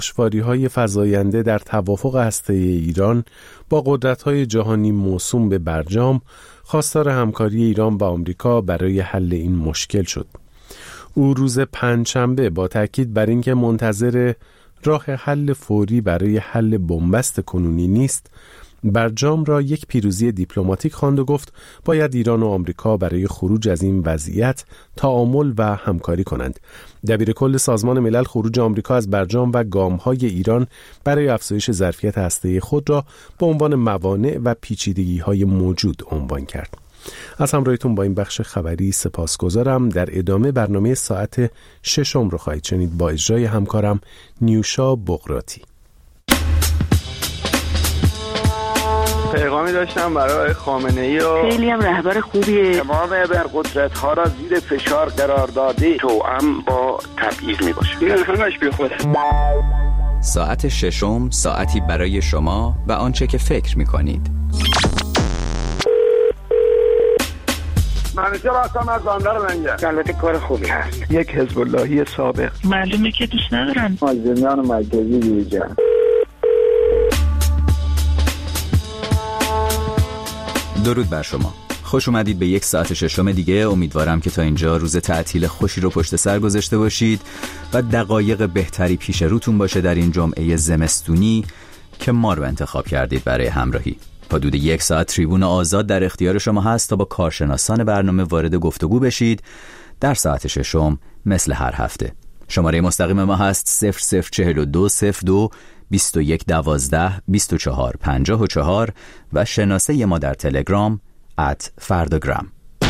نقشواری‌های فزاینده در توافق هسته‌ای ایران با قدرت‌های جهانی موسوم به برجام خواستار همکاری ایران با آمریکا برای حل این مشکل شد. او روز پنجشنبه با تاکید بر اینکه منتظر راه حل فوری برای حل بنبست کنونی نیست، برجام را یک پیروزی دیپلماتیک خواند و گفت باید ایران و آمریکا برای خروج از این وضعیت تعامل و همکاری کنند. دبیرکل سازمان ملل خروج آمریکا از برجام و گام‌های ایران برای افزایش ظرفیت هسته‌ای خود را به عنوان موانع و پیچیدگی‌های موجود عنوان کرد. از همراهیتون با این بخش خبری سپاسگزارم. در ادامه برنامه ساعت 6 رو خواهید شنید با اجرای همکارم نیوشا بغراتی. پیغامی داشتم برای خامنه‌ای و خیلی هم رهبر خوبیه. تمام ابرقدرت‌ها را زیر فشار قرار داده، توأم با تبعیض میباشه. این همش بی خوده. ساعت 6 ساعتی برای شما و آنچه که فکر می‌کنید. منیجر هستم از بندر لنگر. البته کار خوبی هست. یک حزب اللهی سابق. معلومه که دوست ندارن. مازندران مرکزی دیجا. درود بر شما. خوش اومدید به یک ساعت 6 دیگه. امیدوارم که تا اینجا روز تعطیل خوشی رو پشت سر گذاشته باشید و دقایق بهتری پیش روتون باشه در این جمعه زمستونی که ما رو انتخاب کردید برای همراهی. حدود یک ساعت تریبون آزاد در اختیار شما هست تا با کارشناسان برنامه وارد گفتگو بشید در ساعت 6 مثل هر هفته. شماره مستقیم ما هست 0042 02 21 12 24 54 و شناسه ما در تلگرام @فرdagram.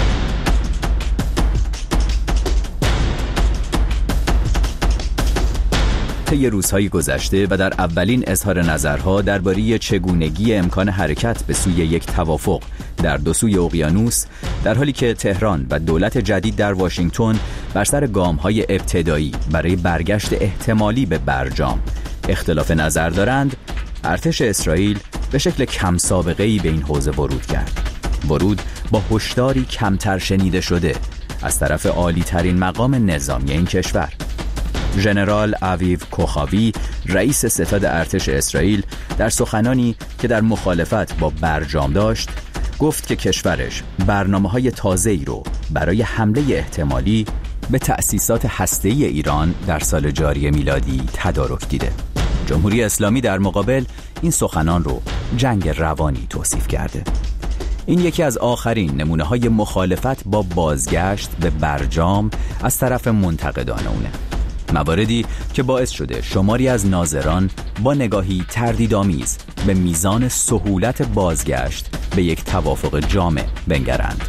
طی روزهای گذشته و در اولین اظهار نظرها درباره چگونگی امکان حرکت به سوی یک توافق در دو سوی اقیانوس، در حالی که تهران و دولت جدید در واشنگتن بر سر گام‌های ابتدایی برای برگشت احتمالی به برجام اختلاف نظر دارند، ارتش اسرائیل به شکل کم سابقه‌ای به این حوزه ورود کرد. ورود با هشداری کمتر شنیده شده از طرف عالی ترین مقام نظامی این کشور. ژنرال اویو کوخاوی، رئیس ستاد ارتش اسرائیل، در سخنانی که در مخالفت با برجام داشت، گفت که کشورش برنامه‌های تازه‌ای رو برای حمله احتمالی به تأسیسات هسته‌ای ایران در سال جاری میلادی تدارک دیده. جمهوری اسلامی در مقابل این سخنان رو جنگ روانی توصیف کرده. این یکی از آخرین نمونه‌های مخالفت با بازگشت به برجام از طرف منتقدان اونه. مواردی که باعث شده شماری از ناظران با نگاهی تردیدآمیز به میزان سهولت بازگشت به یک توافق جامع بنگرند.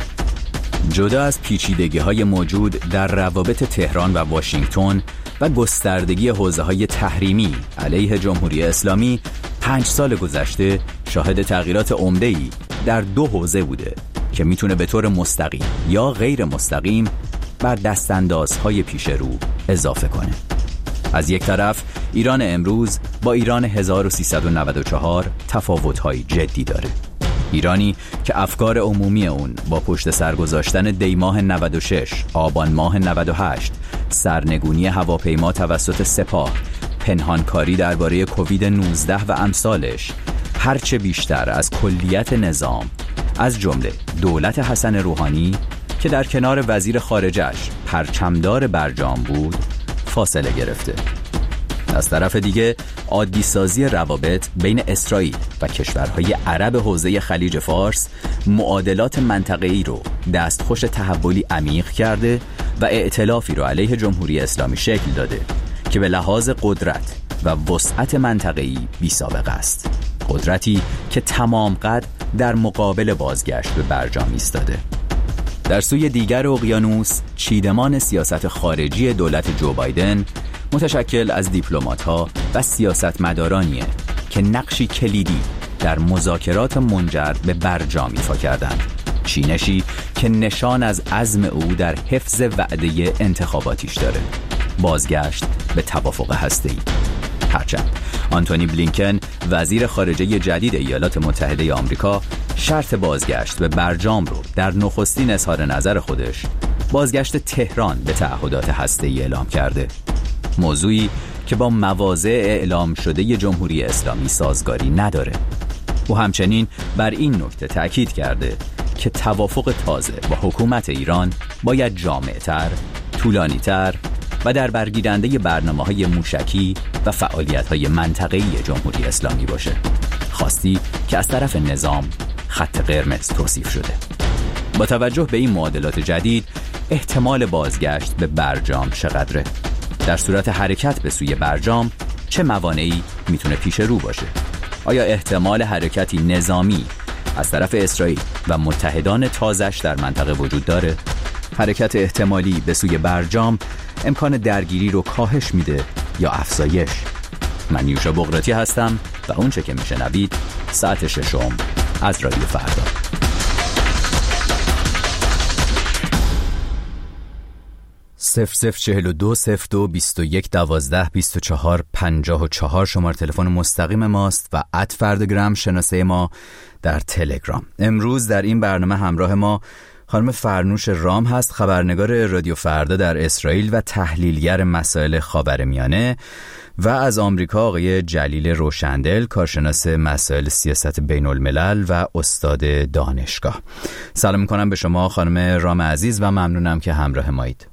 جدا از پیچیدگی‌های موجود در روابط تهران و واشنگتن و گستردگی حوزه‌های تحریمی علیه جمهوری اسلامی، 5 سال گذشته شاهد تغییرات عمده‌ای در 2 حوزه بوده که میتونه به طور مستقیم یا غیر مستقیم بر دستاندازهای پیش رو اضافه کنه. از یک طرف ایران امروز با ایران 1394 تفاوت‌های جدی داره. ایرانی که افکار عمومی اون با پشت سر گذاشتن دی ماه 96، آبان ماه 98، سرنگونی هواپیما توسط سپاه، پنهانکاری درباره کووید 19 و امثالش، هرچه بیشتر از کلیت نظام، از جمله دولت حسن روحانی که در کنار وزیر خارجش پرچمدار برجام بود، فاصله گرفته. از طرف دیگه عادی سازی روابط بین اسرائیل و کشورهای عرب حوزه خلیج فارس معادلات منطقه‌ای رو دستخوش تحولی عمیق کرده و ائتلافی رو علیه جمهوری اسلامی شکل داده که به لحاظ قدرت و وسعت منطقه‌ای بی‌سابقه است. قدرتی که تمام قد در مقابل بازگشت به برجام ایستاده. در سوی دیگر اقیانوس، چیدمان سیاست خارجی دولت جو بایدن متشکل از دیپلمات‌ها و سیاستمدارانیه که نقشی کلیدی در مذاکرات منجر به برجام ایفا کردند. چینشی که نشان از عزم او در حفظ وعده انتخاباتیش داره، بازگشت به توافق هسته‌ای. هرچند آنتونی بلینکن، وزیر خارجه جدید ایالات متحده آمریکا، شرط بازگشت به برجام رو در نخستین اظهار نظر خودش بازگشت تهران به تعهدات هسته‌ای اعلام کرده. موضوعی که با مواضع اعلام شده جمهوری اسلامی سازگاری نداره. او همچنین بر این نکته تأکید کرده که توافق تازه با حکومت ایران باید جامع‌تر، طولانی‌تر و در برگیرنده برنامه‌های موشکی و فعالیت‌های منطقه‌ای جمهوری اسلامی باشه، خواستی که از طرف نظام خط قرمز توصیف شده. با توجه به این معادلات جدید، احتمال بازگشت به برجام چقدره؟ در صورت حرکت به سوی برجام چه موانعی میتونه پیش رو باشه؟ آیا احتمال حرکتی نظامی از طرف اسرائیل و متحدان تازش در منطقه وجود داره؟ حرکت احتمالی به سوی برجام امکان درگیری رو کاهش میده یا افزایش؟ من نیوشا بغراتی هستم و اونچه که میشنوید ساعت 6 از رادیو فردا. صفر 42 02 21 12 24 54 شماره تلفن مستقیم ماست و @فردگرام شناسه ما در تلگرام. امروز در این برنامه همراه ما خانم فرنوش رام هست، خبرنگار رادیو فردا در اسرائیل و تحلیلگر مسائل خاورمیانه، و از آمریکا آقای جلیل روشندل، کارشناس مسائل سیاست بین الملل و استاد دانشگاه. سلام میکنم به شما خانم رام عزیز و ممنونم که همراه مایید.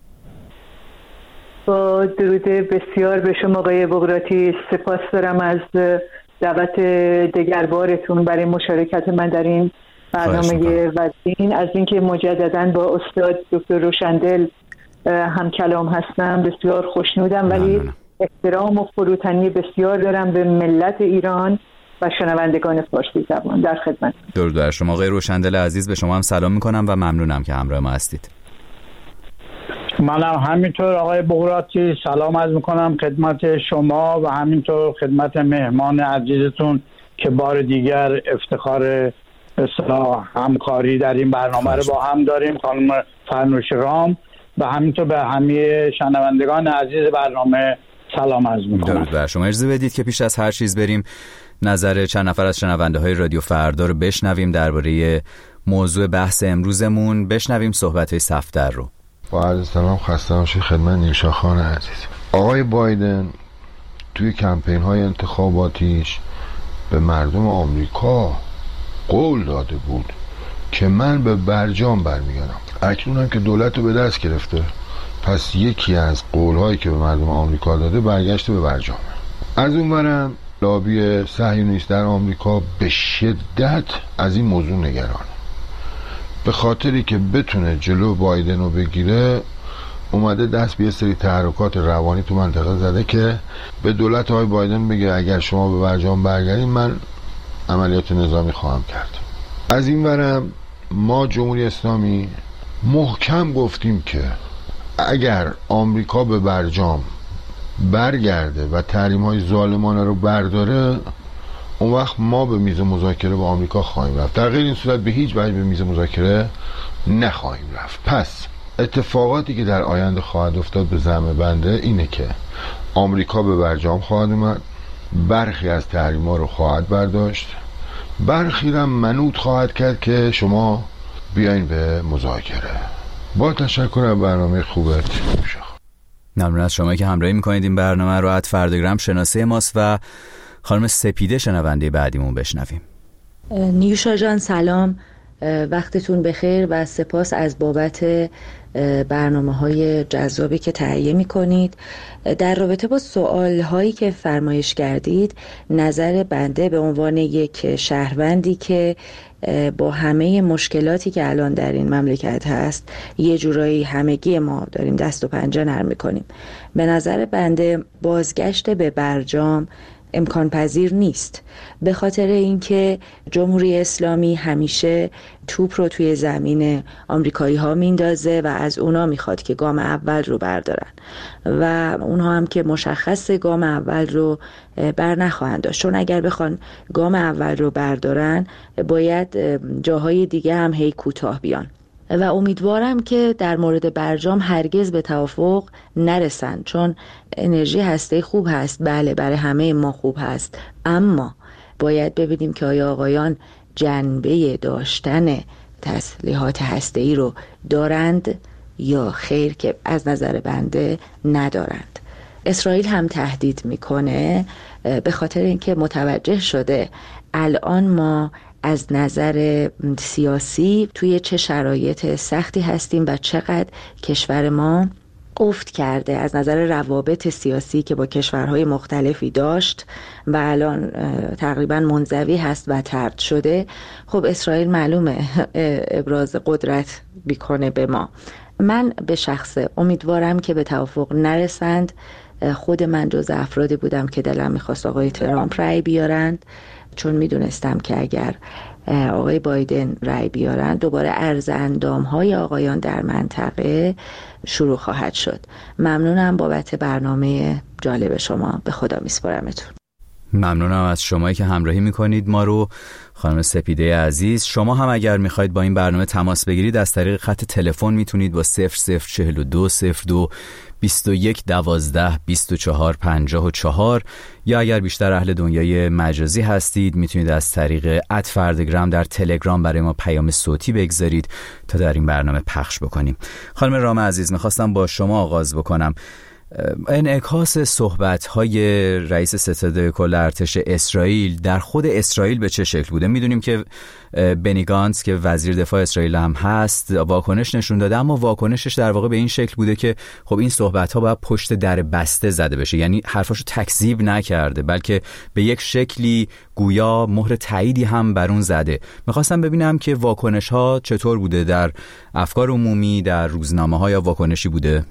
با درود بسیار به شما آقای بغراتی، سپاس دارم از دعوت دگربارتون برای مشارکت من در این برنامه وزین، از اینکه مجدداً با استاد دکتر روشندل هم کلام هستم بسیار خوشنودم، ولی احترام و فروتنی بسیار دارم به ملت ایران و شنوندگان فارسی زبان. در خدمت. درود بر شما آقای روشندل عزیز، به شما هم سلام میکنم و ممنونم که همراه ما هستید. منم همینطور آقای بغراتی سلام عرض میکنم خدمت شما و همینطور خدمت مهمان عزیزتون که بار دیگر افتخار همکاری در این برنامه رو با هم داریم، خانم فرنوش رام، و همینطور به همه شنوندگان عزیز برنامه سلام عرض میکنم. درود بر شما. اجازه بدید که پیش از هر چیز بریم نظر چند نفر از شنونده های رادیو فردا رو بشنویم درباره موضوع بحث امروزمون. بشنویم صحبت های صفدر رو. با عرض سلام خسته باشید خدمت نیوشا خان عزیز. آقای بایدن توی کمپین های انتخاباتیش به مردم آمریکا قول داده بود که من به برجام برمیگردم. اکنون هم که دولت رو به دست گرفته، پس یکی از قول هایی که به مردم آمریکا داده برگشت به برجام. از اون برم لابی صهیونیست در آمریکا به شدت از این موضوع نگرانه، به خاطری که بتونه جلو بایدن رو بگیره اومده دست به یه سری تحرکات روانی تو منطقه زده که به دولت های بایدن بگه اگر شما به برجام برگردید من عملیات نظامی خواهم کرد. از این برم ما جمهوری اسلامی محکم گفتیم که اگر آمریکا به برجام برگرده و تحریم های ظالمانه رو برداره، اون وقت ما به میز مذاکره با آمریکا خواهیم رفت، در غیر این صورت به هیچ وجه به میز مذاکره نخواهیم رفت. پس اتفاقاتی که در آینده خواهد افتاد به زعم بنده اینه که آمریکا به برجام خواهد اومد، برخی از تحریم‌ها رو خواهد برداشت، برخی هم منوط خواهد کرد که شما بیاین به مذاکره. با تشکر از برنامه خوبت. ممنون از شما که همراهی میکنید این برنامه رو. @فردگرام شناسه ماست و خانم سپیده شنونده بعدیمون بشنویم. نیوشا جان سلام، وقتتون بخیر و سپاس از بابت برنامه‌های جذابی که تهیه می‌کنید. در رابطه با سوال‌هایی که فرمایش کردید، نظر بنده به عنوان یک شهروندی که با همه مشکلاتی که الان در این مملکت هست یه جورایی همگی ما داریم دست و پنجه نرم می‌کنیم، به نظر بنده بازگشت به برجام امکان پذیر نیست، به خاطر اینکه جمهوری اسلامی همیشه توپ رو توی زمین آمریکایی ها میندازه و از اونا میخواد که گام اول رو بردارن و اونها هم که مشخص گام اول رو بر نخواهند داشت، چون اگر بخوان گام اول رو بردارن باید جاهای دیگه هم هی کوتاه بیان و امیدوارم که در مورد برجام هرگز به توافق نرسن، چون انرژی هسته خوب هست، بله برای همه ما خوب هست، اما باید ببینیم که آیا آقایان جنبه داشتن تسلیحات هسته‌ای رو دارند یا خیر، که از نظر بنده ندارند. اسرائیل هم تهدید میکنه، به خاطر اینکه متوجه شده الان ما از نظر سیاسی توی چه شرایط سختی هستیم و چقدر کشور ما افت کرده از نظر روابط سیاسی که با کشورهای مختلفی داشت و الان تقریبا منزوی هست و طرد شده. خب اسرائیل معلومه ابراز قدرت میکنه به ما. من به شخصه امیدوارم که به توافق نرسند. خود من جز افرادی بودم که دلم میخواست آقای ترامپ رأی بیارند، چون میدونستم که اگر آقای بایدن رأی بیارن دوباره عرض اندام‌های آقایان در منطقه شروع خواهد شد. ممنونم بابت برنامه جالب شما. به خدا میسپارمتون. ممنونم از شمایی که همراهی میکنید ما رو. خانم سپیده عزیز، شما هم اگر میخواید با این برنامه تماس بگیرید از طریق خط تلفن میتونید با 0042 02 21 12 24 54 یا اگر بیشتر اهل دنیای مجازی هستید میتونید از طریق @فردگرام در تلگرام برای ما پیام صوتی بگذارید تا در این برنامه پخش بکنیم. خانم رام عزیز، میخواستم با شما آغاز بکنم. انعکاس صحبت‌های رئیس ستاد کل ارتش اسرائیل در خود اسرائیل به چه شکل بوده؟ میدونیم که بنی گانتز که وزیر دفاع اسرائیل هم هست واکنش نشون داده، اما واکنشش در واقع به این شکل بوده که خب این صحبت‌ها باید پشت در بسته زده بشه، یعنی حرفاشو تکذیب نکرده بلکه به یک شکلی گویا مهر تاییدی هم بر اون زده. میخواستم ببینم که واکنش‌ها چطور بوده، در افکار عمومی، در روزنامه‌ها، یا واکنشی بوده؟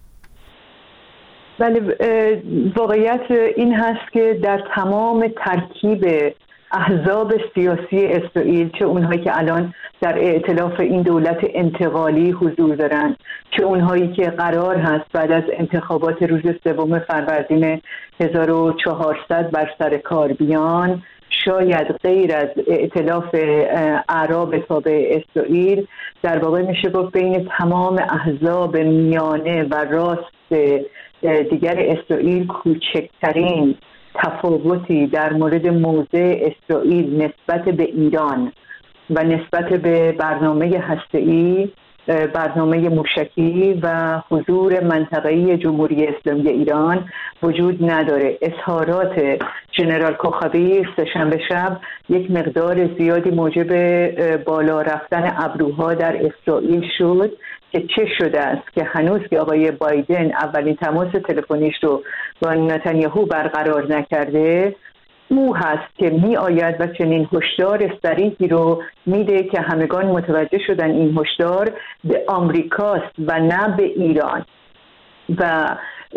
بله، واقعیت این هست که در تمام ترکیب احزاب سیاسی اسرائیل، چه اونهایی که الان در ائتلاف این دولت انتقالی حضور دارن، چه اونهایی که قرار هست بعد از انتخابات روز 3 فروردین 1400 بر سر کار بیان، شاید غیر از ائتلاف اعراب تابع اسرائیل در واقع میشه گفت بین تمام احزاب میانه و راست دیگر اسرائیل کوچکترین تفاوتی در مورد موضع اسرائیل نسبت به ایران و نسبت به برنامه هسته‌ای، برنامه موشکی و حضور منطقه‌ای جمهوری اسلامی ایران وجود نداره. اظهارات ژنرال کوخاوی سه‌شنبه شب یک مقدار زیادی موجب بالا رفتن ابروها در اسرائیل شد که چه شده است که هنوز که آقای بایدن اولین تماس تلفنیش رو با نتانیاهو برقرار نکرده، او هست که می آید و چنین هشدار صریحی رو میده که همگان متوجه شدن این هشدار به آمریکاست و نه به ایران. و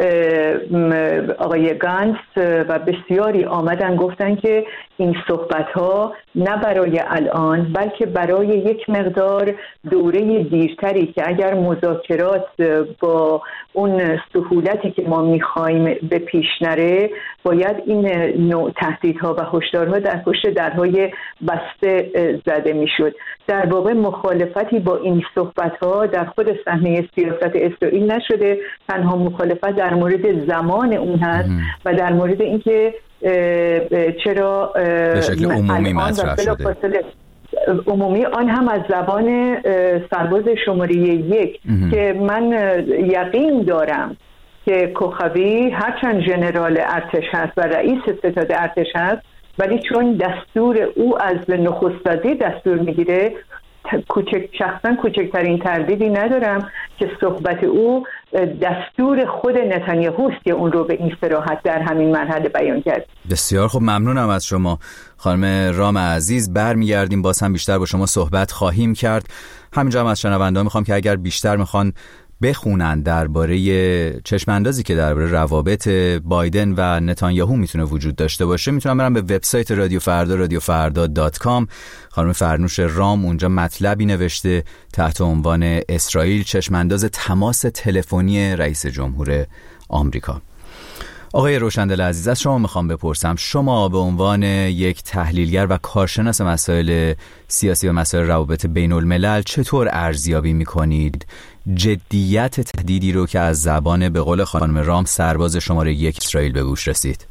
آقای گانتز و بسیاری آمدن گفتن که این صحبت‌ها نه برای الان بلکه برای یک مقدار دوره دیرتری که اگر مذاکرات با اون سهولتی که ما می‌خوایم به پیش نره، باید این نوع تهدیدها و هشدارها در پشت درهای بسته زده میشد. در واقع مخالفتی با این صحبت‌ها در خود صحنه سیاست اسرائیل نشده، تنها مخالفت در مورد زمان اون هست و در مورد اینکه چرا به شکل عمومی مطرح شده. عمومی آن هم از زبان سرباز شماره 1 که من یقین دارم که کوخاوی هرچند ژنرال ارتش هست و رئیس ستاد ارتش هست، ولی چون دستور او از نخست وزیر دستور میگیره، شخصا کوچکترین تردیدی ندارم که صحبت او دستور خود نتانیاهوست که اون رو به این صراحت در همین مرحله بیان کرد. بسیار خوب، ممنونم از شما خانم رام عزیز. برمیگردیم، باز هم بیشتر با شما صحبت خواهیم کرد. همینجا هم از شنونده‌ها میخوام که اگر بیشتر میخوان بخونن درباره چشم‌اندازی که درباره روابط بایدن و نتانیاهو میتونه وجود داشته باشه، میتونن برن به وبسایت رادیو فردا radiofarda.com. خانم فرنوش رام اونجا مطلبی نوشته تحت عنوان اسرائیل چشم‌انداز تماس تلفنی رئیس جمهور آمریکا. آقای روشندل عزیز، از شما میخوام بپرسم، شما به عنوان یک تحلیلگر و کارشناس مسائل سیاسی و مسائل روابط بین الملل چطور ارزیابی میکنید جدیت تهدیدی رو که از زبان به قول خانم رام سرباز شماره 1 اسرائیل به گوش رسید؟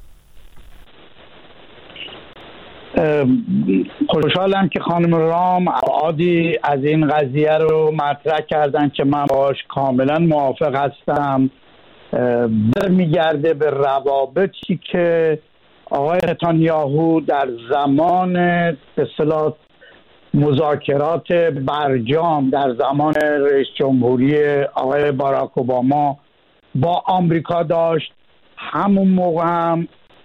خوشحالم که خانم رام عادی از این قضیه رو مطرح کردن که من باش کاملا موافق هستم برمیگرده به روابطی که آقای نتانیاهو در زمان به اصطلاح مذاکرات برجام در زمان رئیس جمهوری آقای باراک اوباما با آمریکا داشت. همون موقع هم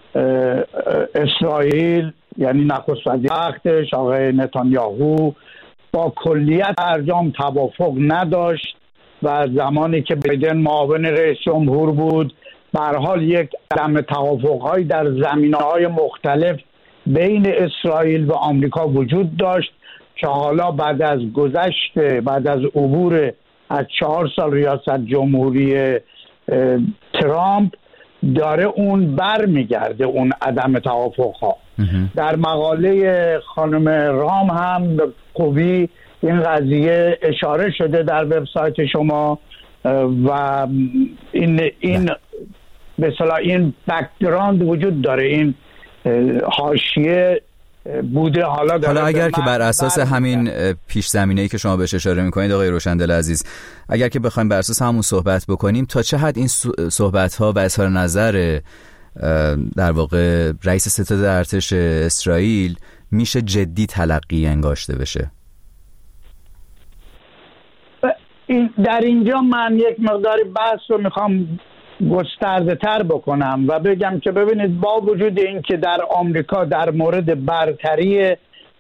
اسرائیل یعنی نخست وزیر وقتش آقای نتانیاهو با کلیت برجام توافق نداشت و زمانی که بایدن معاون رئیس جمهور بود به هر حال یک عدم توافق‌هایی در زمینه‌های مختلف بین اسرائیل و آمریکا وجود داشت که حالا بعد از عبور از 4 سال ریاست جمهوری ترامپ داره اون برمیگرده اون عدم توافق‌ها. در مقاله خانم رام هم به خوبی این قضیه اشاره شده در وبسایت شما و این به اصطلاح این بک‌گراند وجود داره، این حاشیه بوده. حالا اگر که بر اساس همین پیش زمینه‌ای که شما بهش اشاره می‌کنید آقای روشندل عزیز، اگر که بخوایم بر اساس همون صحبت بکنیم، تا چه حد این صحبت‌ها و اظهار نظر در واقع رئیس ستاد ارتش اسرائیل میشه جدی تلقی انگاشته بشه؟ در اینجا من یک مقداری بحث رو میخوام گسترده تر بکنم و بگم که ببینید، با وجود این که در آمریکا در مورد برتری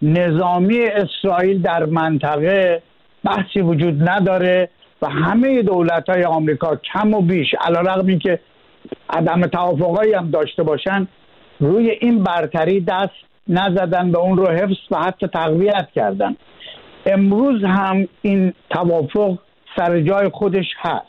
نظامی اسرائیل در منطقه بحثی وجود نداره و همه دولت‌های آمریکا کم و بیش علیرغم این که عدم توافقایی هم داشته باشن روی این برتری دست نزدن و اون رو حفظ و حتی تقویت کردن. امروز هم این توافق سر جای خودش هست.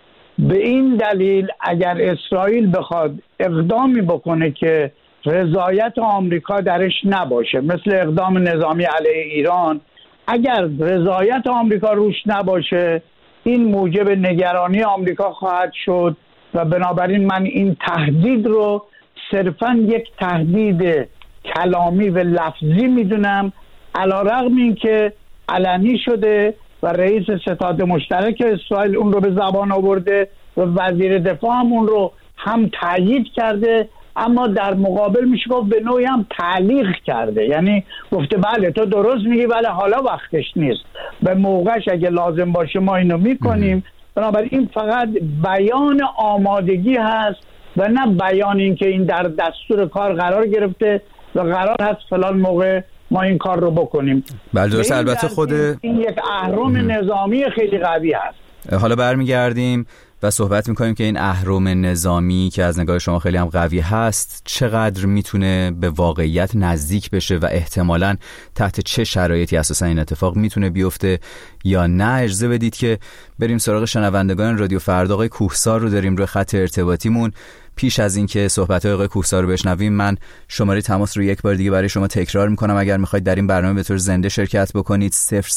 به این دلیل اگر اسرائیل بخواد اقدامی بکنه که رضایت آمریکا درش نباشه، مثل اقدام نظامی علیه ایران، اگر رضایت آمریکا روش نباشه این موجب نگرانی آمریکا خواهد شد و بنابراین من این تهدید رو صرفاً یک تهدید کلامی و لفظی میدونم، علیرغم این که علنی شده و رئیس ستاد مشترک اسرائیل اون رو به زبان آورده و وزیر دفاع هم اون رو هم تایید کرده، اما در مقابل میشه گفت به نوعی هم تعلیق کرده، یعنی گفته بله تو درست میگی ولی حالا وقتش نیست، به موقعش اگه لازم باشه ما اینو میکنیم. بنابراین این فقط بیان آمادگی هست و نه بیان این که این در دستور کار قرار گرفته و قرار هست فلان موقع ما این کار رو بکنیم. بله درست. البته خود این یک اهرم نظامی خیلی قوی هست. حالا برمیگردیم و صحبت میکنیم که این اهرم نظامی که از نگاه شما خیلی هم قوی هست چقدر میتونه به واقعیت نزدیک بشه و احتمالاً تحت چه شرایطی اساسا این اتفاق میتونه بیفته یا نه. اجازه بدید که بریم سراغ شنوندگان رادیو فردا. آقای کوهسار رو داریم روی خط ارتباطیمون. پیش از این که صحبت‌های آقای کوهسار رو بشنویم من شماره تماس رو یک بار دیگه برای شما تکرار میکنم. اگر میخواید در این برنامه به طور زنده شرکت بکنید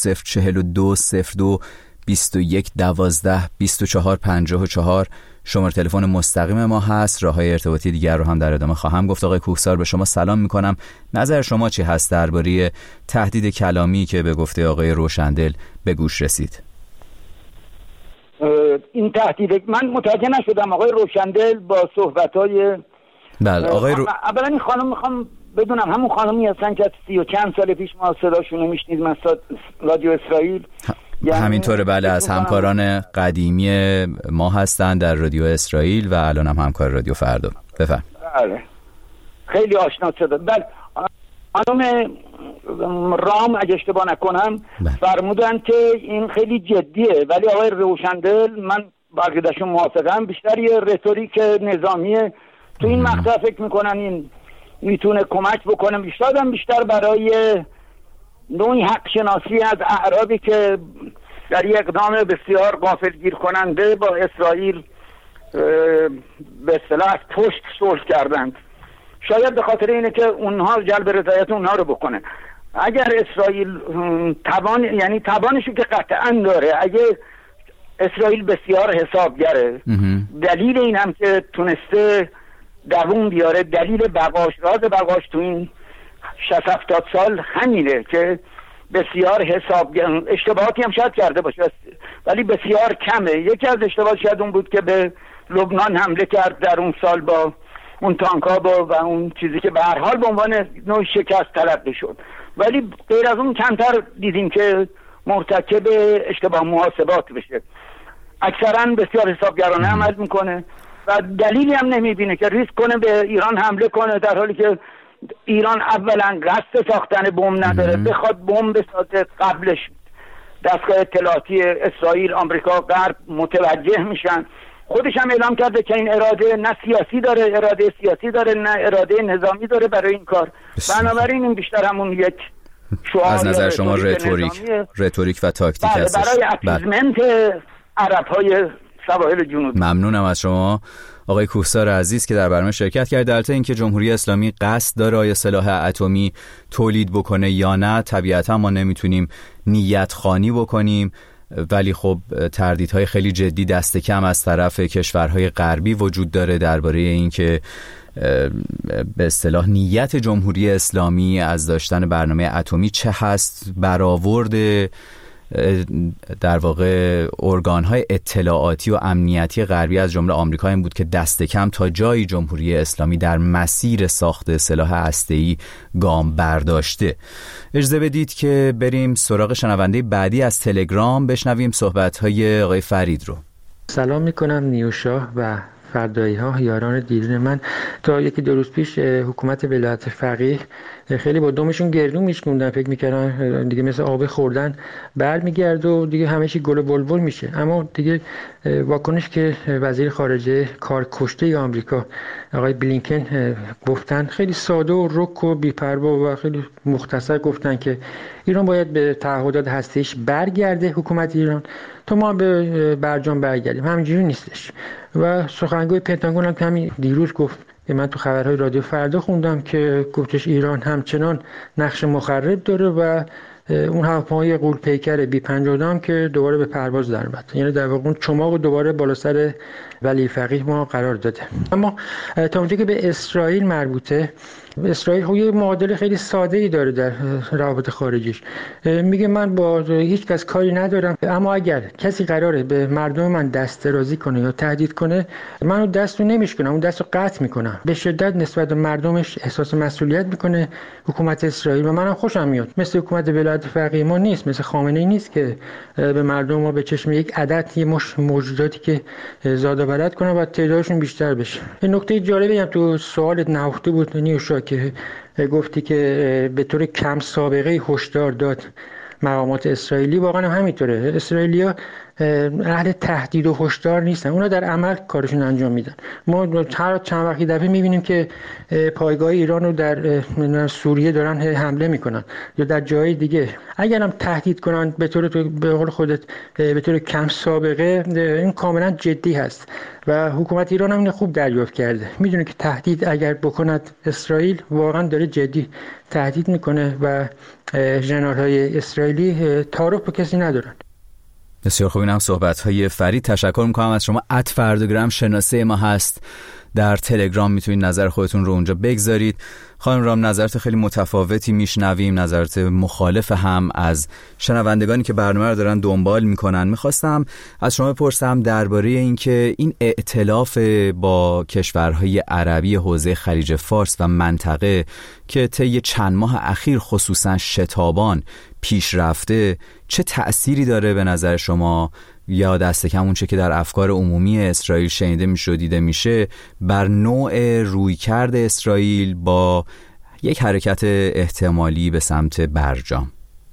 0042 02 21 12 24 54 شماره تلفن مستقیم ما هست. راههای ارتباطی دیگر رو هم در ادامه خواهم گفت. آقای کوهسار به شما سلام میکنم. نظر شما چی هست درباره تهدید کلامی که به گفته آقای روشندل به گوش رسید؟ این تهدید من متوجه نشدم آقای روشندل با صحبت‌های بله آقای اولا این خانم میخوام بدونم همون خانمی هستن که 30 و چند سال پیش ما صداشون رو میشنیدیم از رادیو اسرائیل؟ همینطوره بله، از همکاران قدیمی ما هستن در رادیو اسرائیل و الان هم همکار رادیو فردا. بفرم. بله خیلی آشنا شده. بله خانم رام اگه اشتباه نکنم فرمودن که این خیلی جدیه، ولی آقای روشندل من بقیدشون موافقم، بیشتر یه رتوریک نظامیه تو این مقطع. فکر میکنن این میتونه کمک بکنه، بیشتر برای نوعی حق شناسی از اعرابی که در یک اقدام بسیار غافلگیر کننده با اسرائیل به اصطلاح از پشت صلح کردند. شاید به خاطر اینه که اونها جلب رضایت اونها رو بکنه. اگر اسرائیل توانشو که قطعا داره، اگه اسرائیل بسیار حسابگره، دلیل این هم که تونسته دووم بیاره، دلیل بقاش، راز بقاش تو این 60-70 سال همینه که بسیار اشتباهاتی هم شاید کرده باشه ولی بسیار کمه. یکی از اشتباهات شاید اون بود که به لبنان حمله کرد در اون سال با اون تانک‌ها و اون چیزی که به هر حال به عنوان نوع شکست تلقی شد. ولی غیر از اون کمتر دیدیم که مرتکب اشتباه محاسبات بشه. اکثرا بسیار حسابگرانه عمل میکنه و دلیلی هم نمیبینه که ریسک کنه به ایران حمله کنه، در حالی که ایران اولا قصد ساختن بمب نداره، بخواد بمب بسازه قبلش دستگاه اطلاعاتی اسرائیل، آمریکا، غرب متوجه میشن. خودش هم اعلام کرده که این اراده نه سیاسی داره، اراده سیاسی داره، نه اراده نظامی داره برای این کار. بنابراین این بیشتر همون یک شعار از نظر شما رتوریک و تاکتیک هست برای اپیزمنت عرب‌های سواحل جنوبی. ممنونم از شما آقای کوهسار عزیز که در برنامه شرکت کرد. البته اینکه جمهوری اسلامی قصد داره آیا سلاح اتمی تولید بکنه یا نه، طبیعتا ما نمیتونیم نیت خوانی بکنیم، ولی خب تردیدهای خیلی جدی دست کم از طرف کشورهای غربی وجود داره درباره اینکه به اصطلاح نیت جمهوری اسلامی از داشتن برنامه اتمی چه هست. برآورد در واقع ارگان‌های اطلاعاتی و امنیتی غربی از جمله آمریکا این بود که دست کم تا جایی جمهوری اسلامی در مسیر ساخت سلاح هسته‌ای گام برداشته. اجازه بدید که بریم سراغ شنونده بعدی از تلگرام، بشنویم صحبت‌های آقای فرید رو. سلام می‌کنم نیوشاه و فردایی ها یاران دیرین من. تا یکی دو روز پیش حکومت ولایت فقیه خیلی با دومشون گردون میشکوندن، فکر میکردن دیگه مثل آب خوردن برمیگرد و دیگه همه چی گل و بلبل میشه. اما دیگه واکنش که وزیر خارجه کار کشته آمریکا آقای بلینکن گفتن خیلی ساده و رک و بی‌پروا و خیلی مختصر گفتن که ایران باید به تعهدات هسته‌ایش برگرده، حکومت ایران، تا ما به برجام برگردیم. همینجوری نیستش. و سخنگوی پنتاگون هم همین دیروز گفت که من تو خبرهای رادیو فردا خوندم که گفتش ایران همچنان نقش مخرب داره و اون هواپیمای غول‌پیکر بی 52 هم که دوباره به پرواز در اومد، یعنی در واقع اون چماق دوباره بالا سر ولی فقیه ما قرار داده. اما تا اونجایی که به اسرائیل مربوطه، اسرائیل یه معادله خیلی ساده‌ای داره در روابط خارجیش. میگه من با هیچ کس کاری ندارم، اما اگر کسی قراره به مردم من دست درازی کنه یا تهدید کنه، من اون دستو نمیشکنم، اون دستو قطع میکنم. به شدت نسبت به مردمش احساس مسئولیت میکنه حکومت اسرائیل و منم خوشم میاد. مثل حکومت ولایت فقیه ما نیست، مثل خامنه‌ای نیست که به مردم ما به چشم یک عدد یه موجوداتی که زاد و ولد کنه و تعدادشون بیشتر بشه. این نکته جالبی هم تو سوالت نهفته بود نیوشا که گفتی که به طور کم سابقه هشدار داد مقامات اسرائیلی. واقعا همینطوره. اسرائیلیا اهل تهدید و هشدار نیستن، اونا در عمل کارشون انجام میدن. ما هر چند وقتی دفعه میبینیم که پایگاه ایران رو در سوریه دارن حمله میکنن یا در جای دیگه. اگرم تهدید کنن به طور به قول خودت به طور کم سابقه، این کاملا جدی هست و حکومت ایران هم اینو خوب دریافت کرده. میدونه که تهدید اگر بکند اسرائیل واقعا داره جدی تهدید میکنه و ژنرال‌های اسرائیلی تعارف با کسی ندارن. بسیار خوب. اینم صحبت‌های فرید. تشکر می‌کنم از شما. @فردوگرام شناسه ما هست در تلگرام، میتونید نظر خودتون رو اونجا بگذارید. خانم رام، نظرات خیلی متفاوتی میشنویم، نظرات مخالف هم از شنوندگانی که برنامه رو دارن دنبال میکنن. میخواستم از شما بپرسم درباره اینکه این ائتلاف با کشورهای عربی حوزه خلیج فارس و منطقه که طی چند ماه اخیر خصوصا شتابان پیش رفته چه تأثیری داره به نظر شما، یا دست کم اون چه که در افکار عمومی اسرائیل شنیده میشه و دیده میشه، بر نوع رویکرد اسرائیل با یک حرکت احتمالی به سمت برجام؟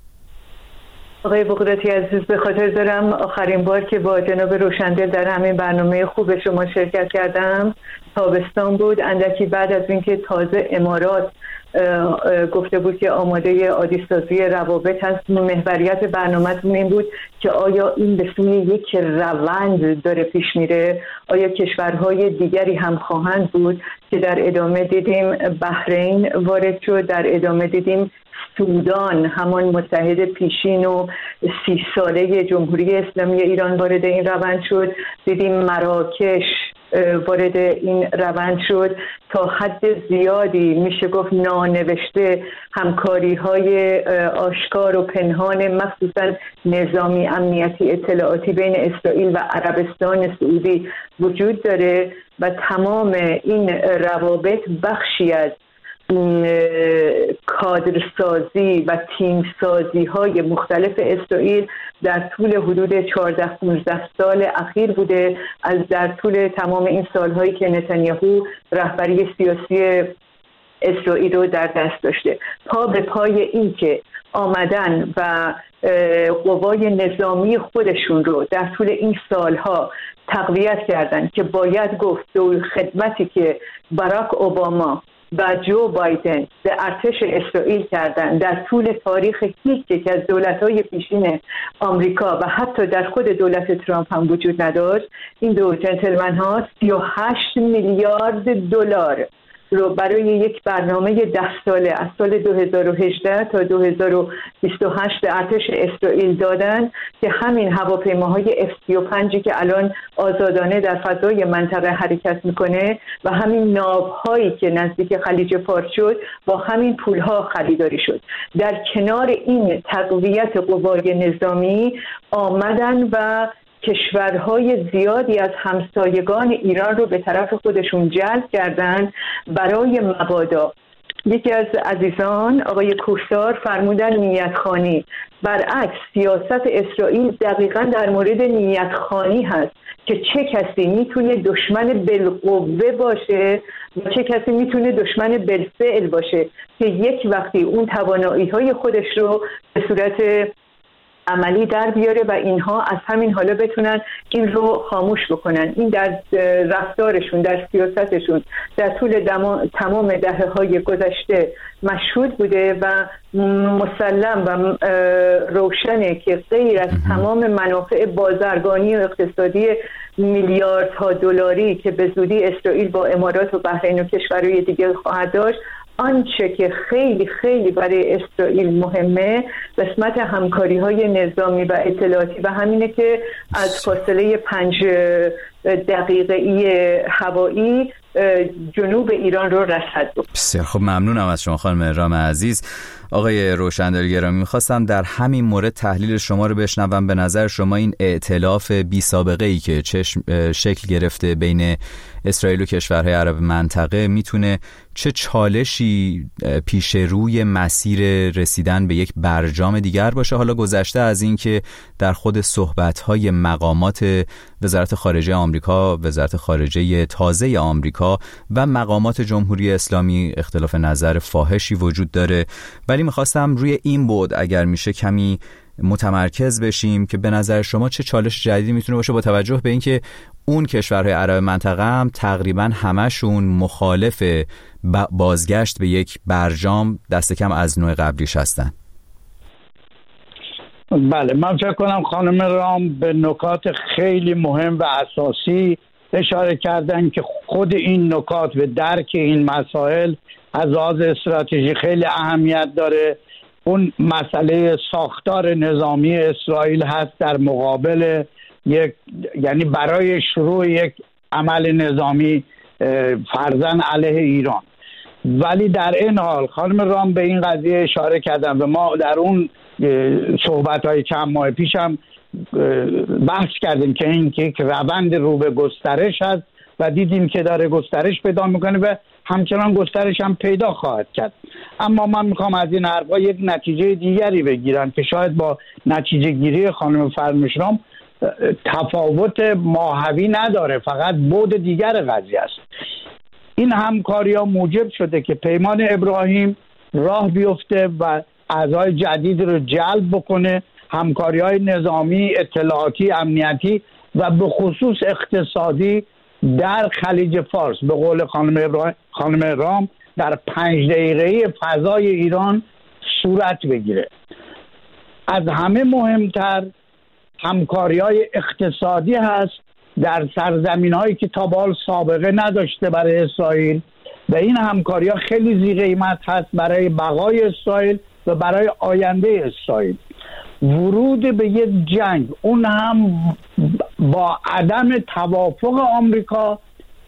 آقای بغراتی عزیز، به خاطر دارم آخرین بار که با جناب روشندل در همین برنامه خوب شما شرکت کردم تابستان بود، اندکی بعد از اینکه تازه امارات گفته بود که آماده عادی سازی روابط هست. محوریت برنامه‌تون این بود که آیا این به سوی یک روند داره پیش میره؟ آیا کشورهای دیگری هم خواهند بود که در ادامه دیدیم بحرین وارد شد، در ادامه دیدیم سودان، همان متحد پیشین و 30 ساله جمهوری اسلامی ایران وارد این روند شد، دیدیم مراکش وارد این روند شد. تا حد زیادی میشه گفت نانوشته همکاری‌های آشکار و پنهان مخصوصا نظامی، امنیتی، اطلاعاتی بین اسرائیل و عربستان سعودی وجود داره و تمام این روابط بخشی از کادرسازی و تیمسازی های مختلف اسرائیل در طول حدود 14-15 سال اخیر بوده، در طول تمام این سالهایی که نتانیاهو رهبری سیاسی اسرائیل رو در دست داشته. پا به پای این که آمدن و قوای نظامی خودشون رو در طول این سالها تقویت کردن که باید گفت خدمتی که باراک اوباما و جو بایدن به ارتش اسرائیل کردن در طول تاریخ هیچ یک از دولت‌های پیشین آمریکا و حتی در خود دولت ترامپ هم وجود نداشت. این دو جنتلمن ها 38 میلیارد دلار رو برای یک برنامه 10 ساله از سال 2018 تا 2028 به ارتش اسرائیل دادن که همین هواپیماهای F-35 که الان آزادانه در فضای منطقه حرکت میکنه و همین ناوهایی که نزدیک خلیج فارس شد با همین پولها خریداری شد. در کنار این تقویت قوای نظامی آمدن و کشورهای زیادی از همسایگان ایران رو به طرف خودشون جلب کردن برای مبادا. یکی از عزیزان آقای کوسار فرمودن نیتخوانی. برعکس سیاست اسرائیل دقیقاً در مورد نیتخوانی هست که چه کسی میتونه دشمن بالقوه باشه و چه کسی میتونه دشمن بالفعل باشه که یک وقتی اون توانایی‌های خودش رو به صورت عملی در بیاره و اینها از همین حالا بتونن این رو خاموش بکنن. این در رفتارشون، در سیاستشون در طول تمام دهه‌های گذشته مشهود بوده و مسلم و روشنه که غیر از تمام منافع بازرگانی و اقتصادی میلیاردها دلاری که به زودی اسرائیل با امارات و بحرین و کشورهای دیگه خواهد داشت، آنچه که خیلی خیلی برای اسرائیل مهمه قسمت همکاری‌های نظامی و اطلاعاتی و همینه که از فاصله 5 دقیقه‌ای هوایی جنوب ایران رو رصد بود. بسیار خب، ممنونم از شما خانم رام عزیز. آقای روشندل گرامی، می‌خواستم در همین مورد تحلیل شما رو بشنوم. به نظر شما این ائتلاف بی سابقه ای که شکل گرفته بین اسرائیل و کشورهای عرب منطقه میتونه چه چالشی پیش روی مسیر رسیدن به یک برجام دیگر باشه؟ حالا گذشته از این که در خود صحبت‌های مقامات وزارت خارجه آمریکا، وزارت خارجه تازه آمریکا و مقامات جمهوری اسلامی اختلاف نظر فاحشی وجود داره، ولی میخواستم روی این بعد اگر میشه کمی متمرکز بشیم که به نظر شما چه چالش جدیدی میتونه باشه با توجه به اینکه اون کشورهای عرب منطقه هم تقریبا همشون مخالف بازگشت به یک برجام دست کم از نوع قبلیش هستن. بله، من فکر کنم خانم رام به نکات خیلی مهم و اساسی اشاره کردن که خود این نکات و درک این مسائل از لحاظ استراتژی خیلی اهمیت داره. اون مسئله ساختار نظامی اسرائیل هست در مقابل یعنی برای شروع یک عمل نظامی فرضاً علیه ایران. ولی در این حال خانم رام به این قضیه اشاره کردن و ما در اون صحبت‌های چند ماه پیش هم بحث کردیم که این که روند رو به گسترش هست و دیدیم که داره گسترش پیدا میکنه و همچنان گسترش هم پیدا خواهد کرد. اما من میخوام از این حرفا یک نتیجه دیگری بگیرم که شاید با نتیجه گیری خانم فرمشرام تفاوت ماهوی نداره، فقط بعد دیگر قضیه است. این همکاری ها موجب شده که پیمان ابراهیم راه بیفته و اعضای جدید رو جلب بکنه، همکاری های نظامی، اطلاعاتی، امنیتی و به خصوص اقتصادی در خلیج فارس به قول خانم رام در 5 دقیقه‌ای فضای ایران صورت بگیره. از همه مهمتر همکاری‌های اقتصادی هست در سرزمین‌هایی که تا به حال سابقه نداشته برای اسرائیل و این همکاری‌ها خیلی ذی‌قیمت هست برای بقای اسرائیل و برای آینده اسرائیل. ورود به یک جنگ، اون هم با عدم توافق آمریکا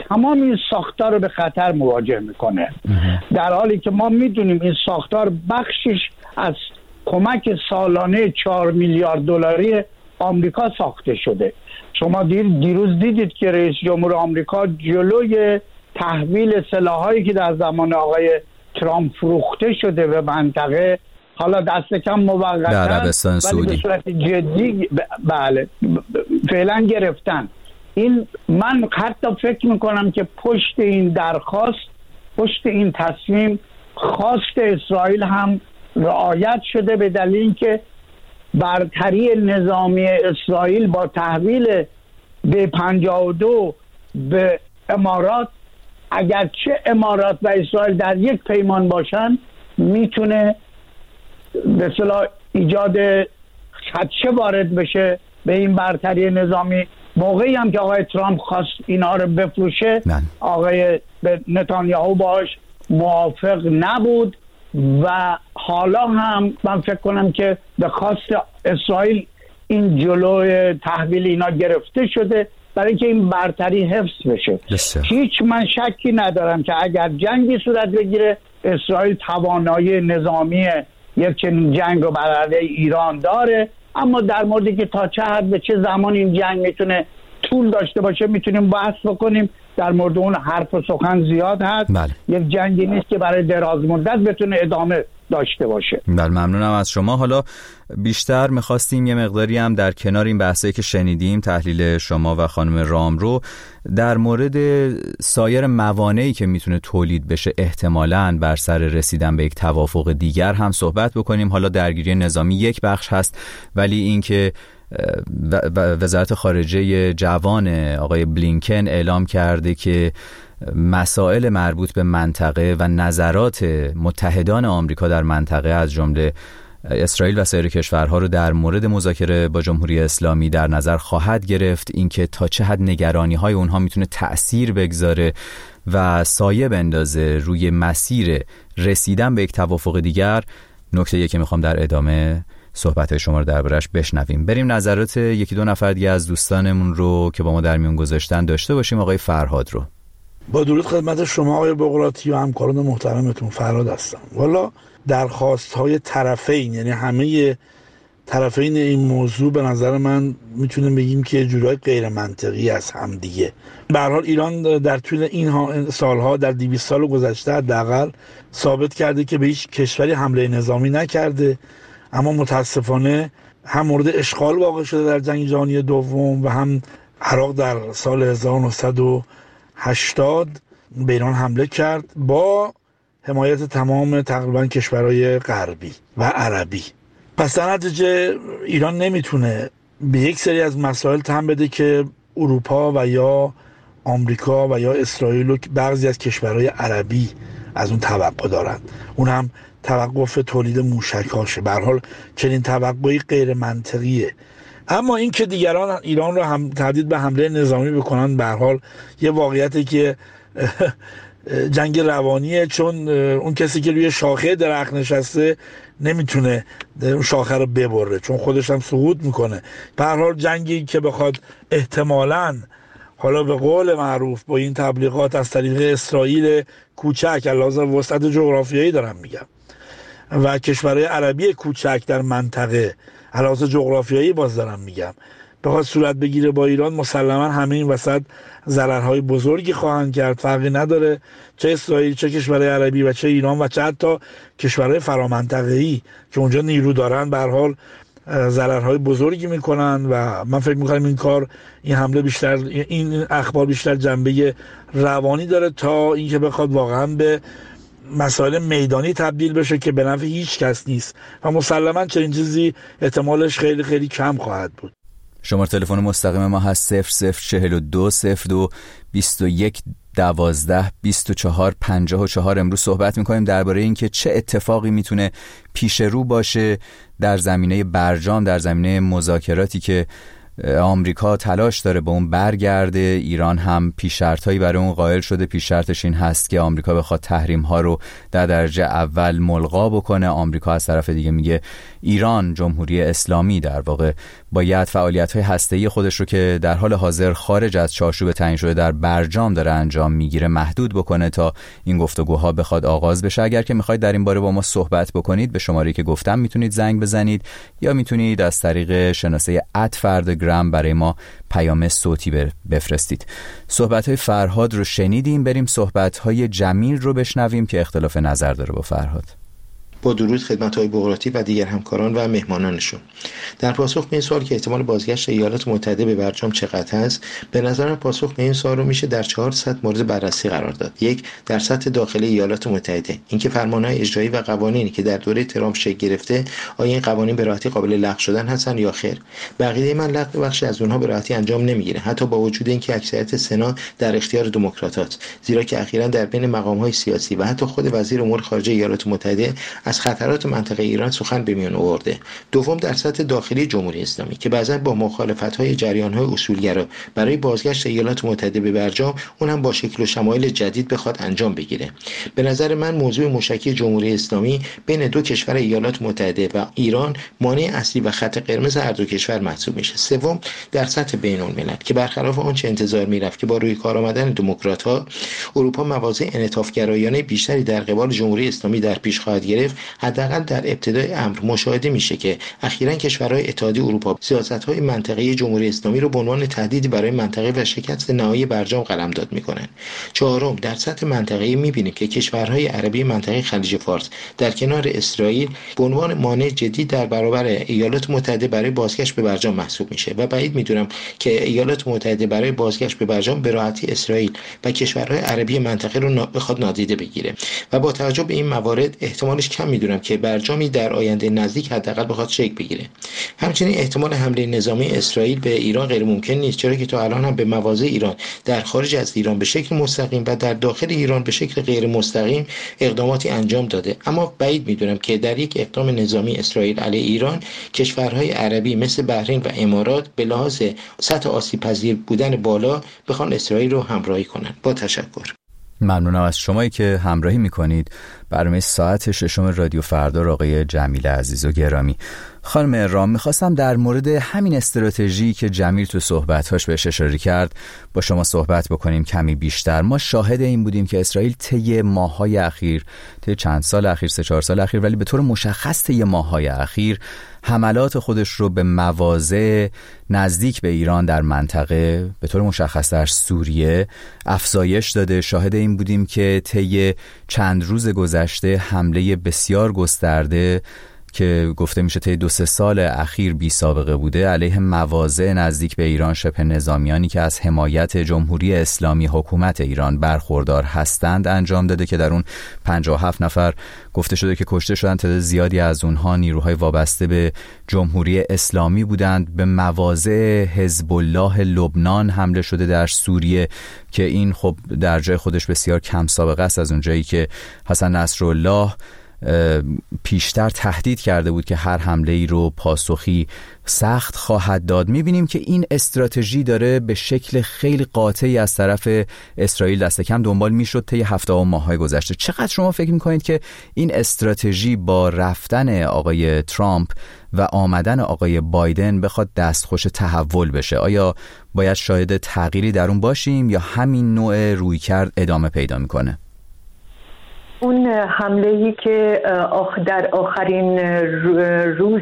تمام این ساختار رو به خطر مواجه میکنه، در حالی که ما میدونیم این ساختار بخشش از کمک سالانه 4 میلیارد دلاری آمریکا ساخته شده. شما دیروز دیدید که رئیس جمهور آمریکا جلوی تحویل سلاحایی که در زمان آقای ترامپ فروخته شده به منطقه، حالا دست کم موقتا ولی به صورت جدی بله فعلا گرفتن. این من حتی فکر میکنم که پشت این درخواست، پشت این تصمیم خواست اسرائیل هم رعایت شده، به دلیل اینکه برتری نظامی اسرائیل با تحویل B-52 به امارات، اگرچه امارات و اسرائیل در یک پیمان باشن، میتونه به اصطلاح ایجاد خدشه وارد بشه به این برتری نظامی. موقعی هم که آقای ترامپ خواست اینا رو بفروشه، آقای نتانیاهو باهاش موافق نبود و حالا هم من فکر کنم که به خواست اسرائیل این جلوی تحویل اینا گرفته شده برای اینکه این برتری حفظ بشه. هیچ من شکی ندارم که اگر جنگی صورت بگیره، اسرائیل توانایی نظامی یک چنین جنگ رو بر علیه ایران داره، اما در موردی که تا چه حد به چه زمان این جنگ میتونه طول داشته باشه میتونیم بحث بکنیم. در مورد اون حرف و سخن زیاد هست. یک جنگی نیست که برای دراز مدت بتونه ادامه داشته باشه. بله، ممنونم از شما. حالا بیشتر میخواستیم یه مقداری هم در کنار این بحثایی که شنیدیم، تحلیل شما و خانم رام رو، در مورد سایر موانعی که میتونه تولید بشه احتمالاً بر سر رسیدن به یک توافق دیگر هم صحبت بکنیم. حالا درگیری نظامی یک بخش هست، ولی اینکه وزارت خارجه جوان آقای بلینکن اعلام کرده که مسائل مربوط به منطقه و نظرات متحدان آمریکا در منطقه از جمله اسرائیل و سایر کشورها رو در مورد مذاکره با جمهوری اسلامی در نظر خواهد گرفت. اینکه تا چه حد نگرانی‌های اونها میتونه تأثیر بگذاره و سایه بندازه روی مسیر رسیدن به یک توافق دیگر، نکته‌ای که میخوام در ادامه صحبت شما رو دربارش بشنویم. بریم نظرات یکی دو نفر دیگه از دوستانمون رو که با ما در میون گذاشتن داشته باشیم. آقای فرهاد رو. با درود خدمت شما آقای بقراطی و همکاران محترمتون، فرهاد هستم. والا درخواست‌های طرفین، یعنی همه طرفین این موضوع به نظر من میتونیم بگیم که جورای غیر منطقی از هم دیگه. به هر حال ایران در طول این سالها، در 200 سال گذشته حداقل ثابت کرده که به هیچ کشوری حمله نظامی نکرده، اما متاسفانه هم مورد اشغال واقع شده در جنگ جهانی دوم و هم عراق در سال 1980 به ایران حمله کرد با حمایت تمام تقریبا کشورهای غربی و عربی. پس در نتیجه ایران نمیتونه به یک سری از مسائل تن بده که اروپا و یا آمریکا و یا اسرائیل و بعضی از کشورهای عربی از اون توقع دارند. اون هم توقف تولید موشک‌هاشه. به هر حال چنین توقعی غیر منطقیه. اما این که دیگران ایران رو هم تهدید به حمله نظامی بکنن، به هر حال یه واقعیتی که جنگ روانیه، چون اون کسی که روی شاخه درخت نشسته نمیتونه اون شاخه رو ببره، چون خودش هم سقوط میکنه. به هر حال جنگی که بخواد احتمالاً، حالا به قول معروف با این تبلیغات، از طریق اسرائیل کوچک، لحاظ وسعت جغرافیایی دارم میگم، و کشورهای عربی کوچک در منطقه لحاظ جغرافیایی باز دارم میگم، بخواد صورت بگیره با ایران، مسلما همه این وسط ضررهای بزرگی خواهند کرد. فرقی نداره چه اسرائیل، چه کشورهای عربی و چه ایران و چه حتی کشورهای فرامنطقه‌ای که اونجا نیرو دارن، به هر حال ضررهای بزرگی میکنن. و من فکر میکنم این حمله بیشتر، این اخبار بیشتر جنبه روانی داره تا اینکه بخواد واقعا به مسائل میدانی تبدیل بشه که به نفع هیچ کس نیست و مسلما چنین چیزی احتمالش خیلی خیلی کم خواهد بود. شماره تلفن مستقیم ما هست 0042 02 21 12 24 54. امروز صحبت میکنیم درباره اینکه چه اتفاقی میتونه پیش رو باشه در زمینه برجام، در زمینه مذاکراتی که آمریکا تلاش داره به اون برگرده. ایران هم پیش شرطایی برای اون قائل شده. پیش شرطش این هست که آمریکا بخواد تحریم ها رو در درجه اول ملغا بکنه. آمریکا از طرف دیگه میگه ایران، جمهوری اسلامی در واقع، باید فعالیت‌های هسته‌ای خودش رو که در حال حاضر خارج از چارچوب تعیین شده در برجام داره انجام میگیره محدود بکنه تا این گفتگوها بخواد آغاز بشه. اگر که میخواید در این باره با ما صحبت بکنید به شماره‌ای که گفتم میتونید زنگ بزنید یا میتونید از طریق شناسه @فردگرام برای ما پیام صوتی بفرستید. صحبت‌های فرهاد رو شنیدیم، بریم صحبت‌های جمیل رو بشنویم که اختلاف نظر داره با فرهاد. با درود خدمت های بقراطی و دیگر همکاران و مهمانانشون. در پاسخ به این سوال که احتمال بازگشت ایالات متحده به برجام چقدر هست، به نظرم پاسخ به این سوال رو میشه در 4 سطح مورد بررسی قرار داد. 1. در سطح داخلی ایالات متحده، اینکه فرمانهای اجرایی و قوانینی که در دوره ترامپ شکل گرفته آیا این قوانین به راحتی قابل لغو شدن هستن یا خیر. بقیه من لغو بخشی از اونها به راحتی انجام نمیگیره، حتی با وجود اینکه اکثریت سنا در اختیار دموکراتات، زیرا که اخیراً در بین مقام‌های سیاسی و حتی خود وزیر امور خارجه ایالات متحده از خطرات منطقه ایران سخن به میان آورده. دوم، در سطح داخلی جمهوری اسلامی که بعضا با مخالفت‌های جریان‌های اصولگرا برای بازگشت ایالات متحده به برجام، اون هم با شکل و شمایل جدید بخواد انجام بگیره. به نظر من موضوع مشترک جمهوری اسلامی بین دو کشور ایالات متحده و ایران مانع اصلی و خط قرمز هر دو کشور محسوب میشه. سوم، در سطح بین‌الملل که برخلاف آنچه انتظار میرفت که با روی کار آمدن دموکرات‌ها اروپا مواضع انعطاف‌گرایانه بیشتری در قبال جمهوری اسلامی در پیش خواهد گرفت، حداقل در ابتدای امر مشاهده میشه که اخیراً کشورهای اتحادیه اروپا سیاست‌های منطقه‌ای جمهوری اسلامی رو به عنوان تهدیدی برای منطقه و شکست نهایی برجام قلمداد میکنن. چهارم، در سطح منطقه‌ای میبینیم که کشورهای عربی منطقه خلیج فارس در کنار اسرائیل به عنوان مانع جدی در برابر ایالات متحده برای بازگشت به برجام محسوب میشه و بعید میدونم که ایالات متحده برای بازگشت به برجام به راحتی اسرائیل و کشورهای عربی منطقه رو بخواد نادیده بگیره و با توجه به این موارد احتمالش کم میدونم که برجامی در آینده نزدیک حداقل بخواد شکل بگیره. همچنین احتمال حمله نظامی اسرائیل به ایران غیر ممکن نیست، چرا که تا الان هم به مواضع ایران در خارج از ایران به شکل مستقیم و در داخل ایران به شکل غیر مستقیم اقداماتی انجام داده. اما بعید میدونم که در یک اقدام نظامی اسرائیل علیه ایران کشورهای عربی مثل بحرین و امارات به لحاظ سطح آسیب‌پذیر بودن بالا بخوان اسرائیل رو همراهی کنن. با تشکر. ممنونم از شمایی که همراهی میکنید. برنامه ساعت 6 رادیو فردا آقای جمیل عزیز و گرامی. خانم رام، میخواستم در مورد همین استراتژی که جمیل تو صحبت‌هاش بهش اشاره کرد با شما صحبت بکنیم کمی بیشتر. ما شاهد این بودیم که اسرائیل طی ماه‌های اخیر، طی چند سال اخیر، 3-4 سال اخیر، ولی به طور مشخص طی ماه‌های اخیر حملات خودش رو به مواضع نزدیک به ایران در منطقه، به طور مشخص در سوریه، افزایش داده. شاهد این بودیم که طی چند روز گذشته حمله بسیار گسترده که گفته میشه طی 2-3 سال اخیر بی سابقه بوده علیه مواضع نزدیک به ایران، شبه نظامیانی که از حمایت جمهوری اسلامی حکومت ایران برخوردار هستند انجام داده که در اون 57 نفر گفته شده که کشته شدن. تعداد زیادی از اونها نیروهای وابسته به جمهوری اسلامی بودند. به مواضع حزب الله لبنان حمله شده در سوریه که این خب در جای خودش بسیار کم سابقه است، از اونجایی که حسن نصرالله پیشتر تهدید کرده بود که هر حمله ای رو پاسخی سخت خواهد داد. میبینیم که این استراتژی داره به شکل خیلی قاطعی از طرف اسرائیل دست کم دنبال میشد طی هفته و ماه‌های گذشته. چقدر شما فکر میکنید که این استراتژی با رفتن آقای ترامپ و آمدن آقای بایدن بخواد دستخوش تحول بشه؟ آیا باید شاهد تغییری در اون باشیم یا همین نوع رویکرد ادامه پیدا میکنه؟ اون حمله‌ای که در آخرین روز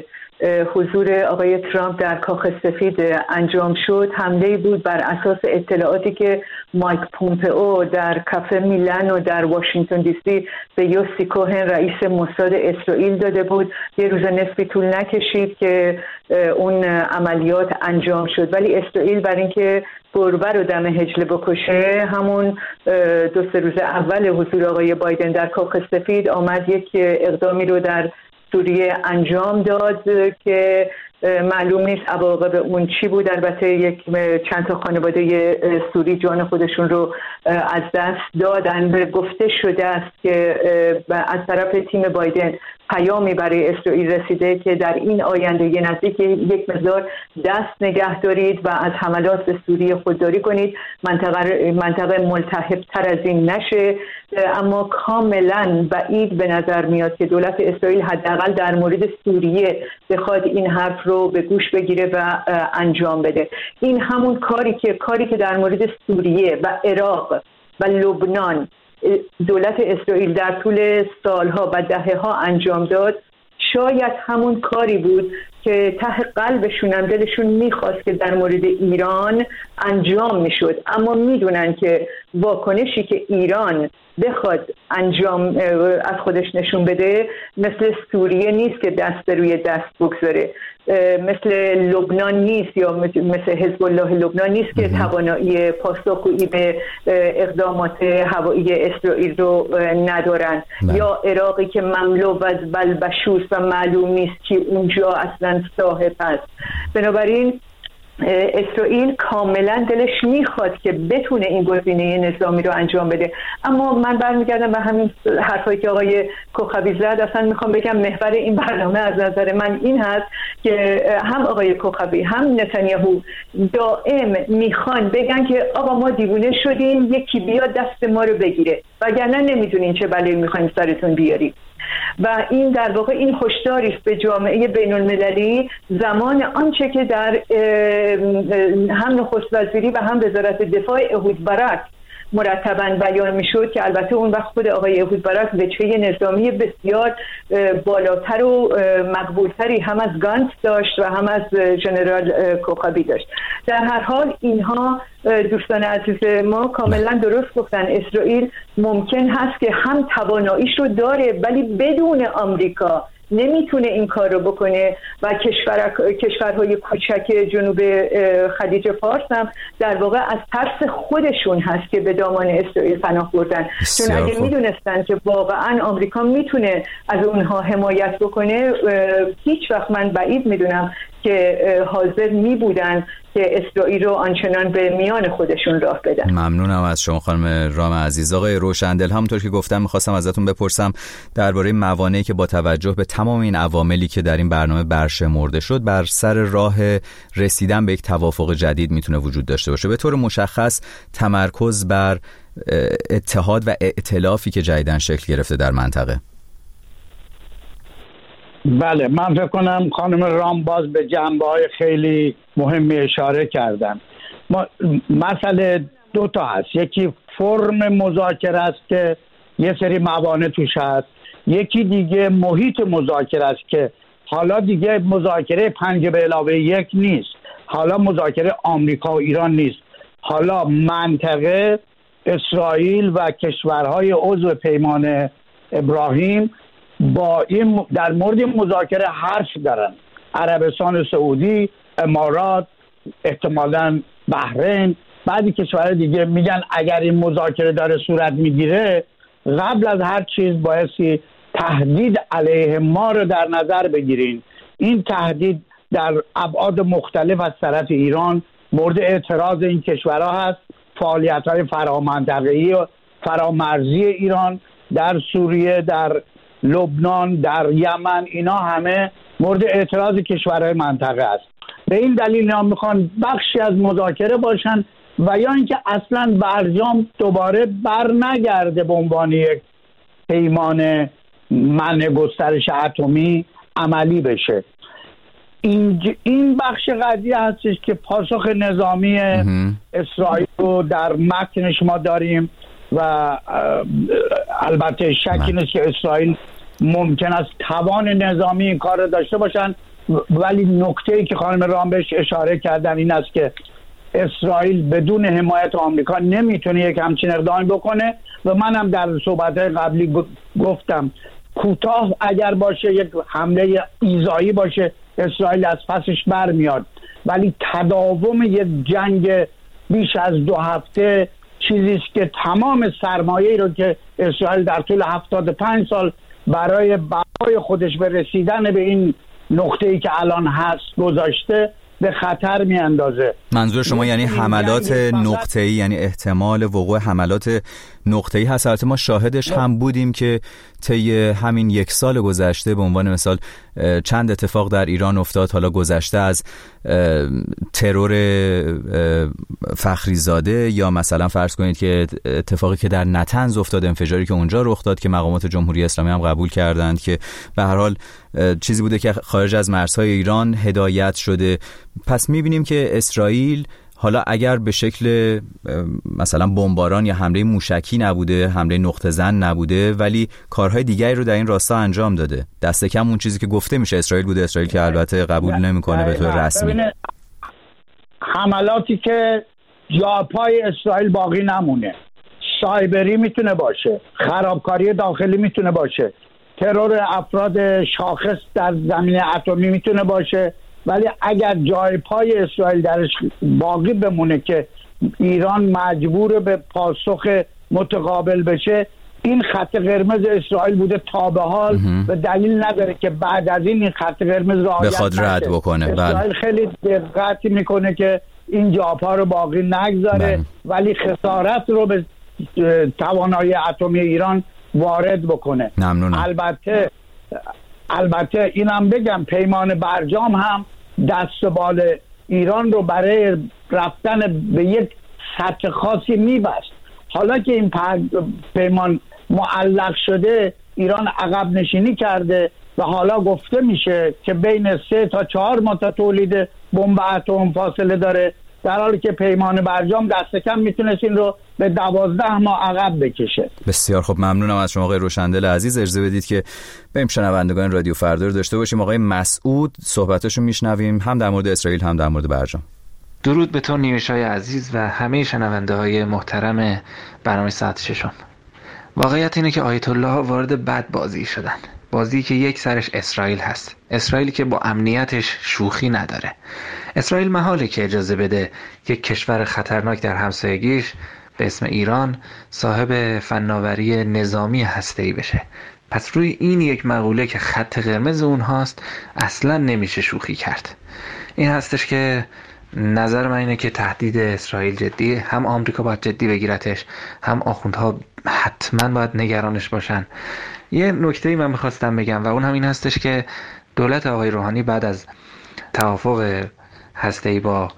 حضور آقای ترامپ در کاخ سفید انجام شد، حمله‌ای بود بر اساس اطلاعاتی که مایک پومپئو در کافه میلان و در واشنگتن دی سی به یوسی کوهن رئیس موساد اسرائیل داده بود. یه روز نصفی طول نکشید که اون عملیات انجام شد، ولی اسرائیل برای اینکه گربه رو دم حجله بکشه، همون 2-3 روز اول حضور آقای بایدن در کاخ سفید آمد یک اقدامی رو در سوریه انجام داد که معلوم نیست عواقب اون چی بود. البته چند تا خانواده سوری جان خودشون رو از دست دادن. گفته شده است که از طرف تیم بایدن پیامی برای اسرائیل رسیده که در این آینده نزدیک یک مقدار دست نگه دارید و از حملات به سوریه خودداری کنید، منطقه ملتهب‌تر از این نشه. اما کاملا بعید به نظر میاد که دولت اسرائیل حداقل در مورد سوریه بخواد این حرف رو به گوش بگیره و انجام بده. این همون کاری که در مورد سوریه و عراق و لبنان دولت اسرائیل در طول سالها و دهه‌ها انجام داد، شاید همون کاری بود که ته قلبشون هم دلشون میخواست که در مورد ایران انجام میشد، اما میدونن که واکنشی که ایران بخواد انجام از خودش نشون بده مثل سوریه نیست که دست روی دست بگذاره، مثل لبنان نیست یا مثل حزب الله لبنان نیست که توانایی پاسخگویی به اقدامات هوایی اسرائیل رو ندارن، یا عراقی که مملو از بلبشوس و معلوم نیست که اونجا اصلا صاحب هست. بنابراین اسرائیل کاملا دلش میخواد که بتونه این گزینه نظامی رو انجام بده، اما من برمیگردم به همین حرفایی که آقای کوخبی زد. اصلا میخوام بگم محور این برنامه از نظر من این هست که هم آقای کوخبی هم نتانیاهو دائم میخوان بگن که آقا ما دیوونه شدیم، یکی بیا دست ما رو بگیره، وگرنه نمیدونین چه بلایی میخواین سرتون بیاریم. و این در واقع این هشداری به جامعه بین المللی زمان آنچه که در هم نخست وزیری و هم وزارت دفاع احود بارک مرتباً بیان میشد که البته اون وقت خود آقای احود بارک وجهه نظامی بسیار بالاتر و مقبولتری هم از گانتس داشت و هم از ژنرال کوخابی داشت. در هر حال اینها دوستان عزیز ما کاملا درست گفتن، اسرائیل ممکن هست که هم تواناییش رو داره ولی بدون آمریکا نمیتونه این کار رو بکنه و کشورهای کوچک جنوب خلیج فارس هم در واقع از ترس خودشون هست که به دامان اسرائیل پناه بردن، چون اگه میدونستن که واقعا آمریکا میتونه از اونها حمایت بکنه هیچ وقت من بعید میدونم که حاضر می بودن که اسرائیل رو آنچنان به میان خودشون راه بدن. ممنونم از شما خانم رام عزیز. آقای روشندل، همونطور که گفتم میخواستم ازتون بپرسم درباره موانعی که با توجه به تمام این عواملی که در این برنامه برشمرده شد بر سر راه رسیدن به یک توافق جدید میتونه وجود داشته باشه، به طور مشخص تمرکز بر اتحاد و ائتلافی که جدیداً شکل گرفته در منطقه. بله، من فکر کنم خانم رام باز به جنبه‌های خیلی مهمی اشاره کردن. مسئله دو تا هست، یکی فرم مذاکره است که یه سری موانع توش هست، یکی دیگه محیط مذاکره است که حالا دیگه مذاکره 5+1 نیست، حالا مذاکره آمریکا و ایران نیست، حالا منطقه اسرائیل و کشورهای عضو پیمان ابراهیم با این در مورد مذاکره حرف دارن، عربستان سعودی، امارات، احتمالاً بحرین، بعضی کشورهای دیگه میگن اگر این مذاکره داره صورت میگیره قبل از هر چیز بایستی تهدید علیه ما رو در نظر بگیرین. این تهدید در ابعاد مختلف از طرف ایران مورد اعتراض این کشورها هست، فعالیت‌های فرامنطقه‌ای و فرامرزی ایران در سوریه، در لبنان، در یمن، اینا همه مورد اعتراض کشورهای منطقه است. به این دلیل اینا میخوان بخشی از مذاکره باشن و یا اینکه اصلا برجام دوباره بر نگرده به عنوان یک پیمان منع گسترش اتمی عملی بشه. این بخش قضیه هستش که پاسخ نظامی اسرائیل رو در متن شما داریم و البته شکی نیست که اسرائیل ممکن است توان نظامی این کار رو داشته باشن، ولی نکته‌ای که خانم رام بهش اشاره کردن این است که اسرائیل بدون حمایت آمریکا نمیتونه یک همچین اقدامی بکنه و منم در صحبت‌های قبلی گفتم کوتاه اگر باشه یک حمله ایذایی باشه اسرائیل از پسش برمیاد، ولی تداوم یک جنگ بیش از 2 هفته چیزی است که تمام سرمایه‌ای رو که اسرائیل در طول 75 سال برای بقای خودش به رسیدن به این نقطه‌ای که الان هست گذاشته به خطر میاندازه. منظور شما یعنی حملات نقطه‌ای، یعنی احتمال وقوع حملات نقطه‌ای هست. البته ما شاهدش هم بودیم که طی همین 1 سال گذشته به عنوان مثال چند اتفاق در ایران افتاد. حالا گذشته از ترور فخریزاده یا مثلا فرض کنید که اتفاقی که در نطنز افتاد، انفجاری که اونجا رخ داد که مقامات جمهوری اسلامی هم قبول کردند که به هر حال چیزی بوده که خارج از مرزهای ایران هدایت شده. پس می‌بینیم که اسرائیل حالا اگر به شکل مثلا بمباران یا حمله موشکی نبوده، حمله نقطه زن نبوده، ولی کارهای دیگری رو در این راستا انجام داده. دست کم اون چیزی که گفته میشه اسرائیل بوده، اسرائیل که البته قبول نمیکنه به طور رسمی. حملاتی که جاپای اسرائیل باقی نمونه، سایبری میتونه باشه، خرابکاری داخلی میتونه باشه، ترور افراد شاخص در زمینه اتمی میتونه باشه، ولی اگر جای پای اسرائیل درش باقی بمونه که ایران مجبور به پاسخ متقابل بشه، این خط قرمز اسرائیل بوده تا به حال و دلیل نداره که بعد از این خط قرمز رو بخواد رد بکنه. اسرائیل خیلی دقت میکنه که این جاپا رو باقی نگذاره ولی خسارت رو به توانایی اتمی ایران وارد بکنه. ممنونم. البته اینم بگم پیمان برجام هم دست و بال ایران رو برای رفتن به یک سطح خاصی میبست. حالا که این پیمان معلق شده، ایران عقب نشینی کرده و حالا گفته میشه که بین 3 تا 4 ماه تا تولید بمب اتم فاصله داره، در حالی که پیمان برجام دست کم میتونست این رو به 12 ماه عقب بکشه. بسیار خب، ممنونم از شما آقای روشندل عزیز. اجازه بدید که بریم شنوندگان رادیو فردا رو داشته باشیم. آقای مسعود صحبتاشو میشنویم، هم در مورد اسرائیل هم در مورد برجام. درود به تو نیوشای عزیز و همه شنونده های محترم برنامه ساعت ششم. واقعیت اینه که آیت الله وارد بد بازی شدن، بازی که یک سرش اسرائیل هست، اسرائیلی که با امنیتش شوخی نداره. اسرائیل محاله که اجازه بده یک کشور خطرناک در همسایگیش به اسم ایران صاحب فناوری نظامی هسته‌ای بشه. پس روی این یک مقوله که خط قرمز اونهاست اصلا نمیشه شوخی کرد. این هستش که نظر من اینه که تهدید اسرائیل جدیه، هم آمریکا باید جدی بگیرتش، هم آخوندها حتما باید نگرانش باشن. یه نکته‌ای من می‌خواستم بگم و اون هم این هستش که دولت آقای روحانی بعد از توافق هسته‌ای با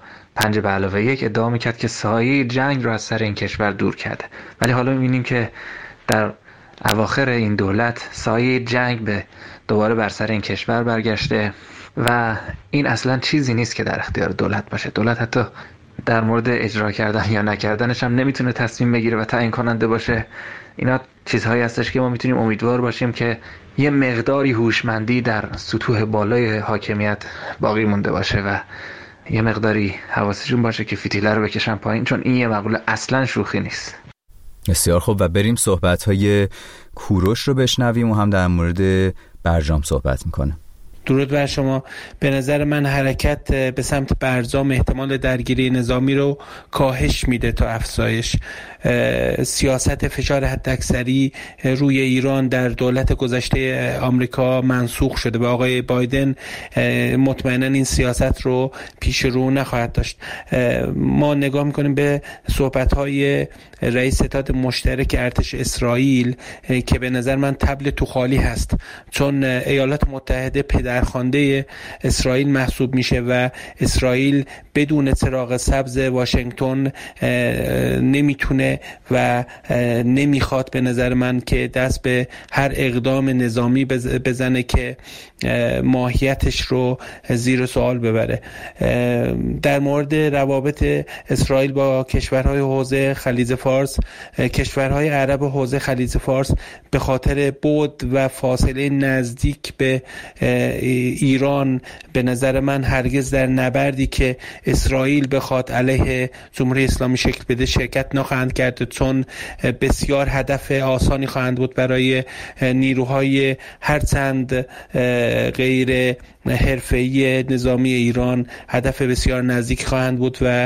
5+1 ادعا می‌کرد که سایه جنگ رو از سر این کشور دور کرده، ولی حالا می‌بینیم که در اواخر این دولت سایه جنگ به دوباره بر سر این کشور برگشته و این اصلا چیزی نیست که در اختیار دولت باشه. دولت حتی در مورد اجرا کردن یا نکردنش هم نمیتونه تصمیم بگیره و تعیین کننده باشه. اینا چیزهایی هستش که ما میتونیم امیدوار باشیم که یه مقداری هوشمندی در سطوح بالای حاکمیت باقی مونده باشه و یه مقداری حواسشون باشه که فتیله رو بکشن پایین، چون این یه مقوله اصلا شوخی نیست. بسیار خوب، و بریم صحبت‌های کوروش رو بشنویم و هم در مورد برجام صحبت میکنه. درود بر شما. به نظر من حرکت به سمت برجام احتمال درگیری نظامی رو کاهش میده تا افزایش. سیاست فشار حداکثری روی ایران در دولت گذشته آمریکا منسوخ شده و آقای بایدن مطمئنا این سیاست رو پیش رو نخواهد داشت. ما نگاه میکنیم به صحبت‌های رئیس ستاد مشترک ارتش اسرائیل که به نظر من طبل تو خالی هست، چون ایالات متحده پدرخوانده اسرائیل محسوب میشه و اسرائیل بدون چراغ سبز واشنگتن نمیتونه و نمیخواد به نظر من که دست به هر اقدام نظامی بزنه که ماهیتش رو زیر سوال ببره. در مورد روابط اسرائیل با کشورهای حوزه خلیج فارس، کشورهای عرب حوزه خلیج فارس به خاطر بعد و فاصله نزدیک به ایران به نظر من هرگز در نبردی که اسرائیل بخواد علیه جمهوری اسلامی شکل بده شرکت نخواهند کرد، چون بسیار هدف آسانی خواهند بود برای نیروهای هرچند غیر حرفه‌ای نظامی ایران. هدف بسیار نزدیک خواهند بود و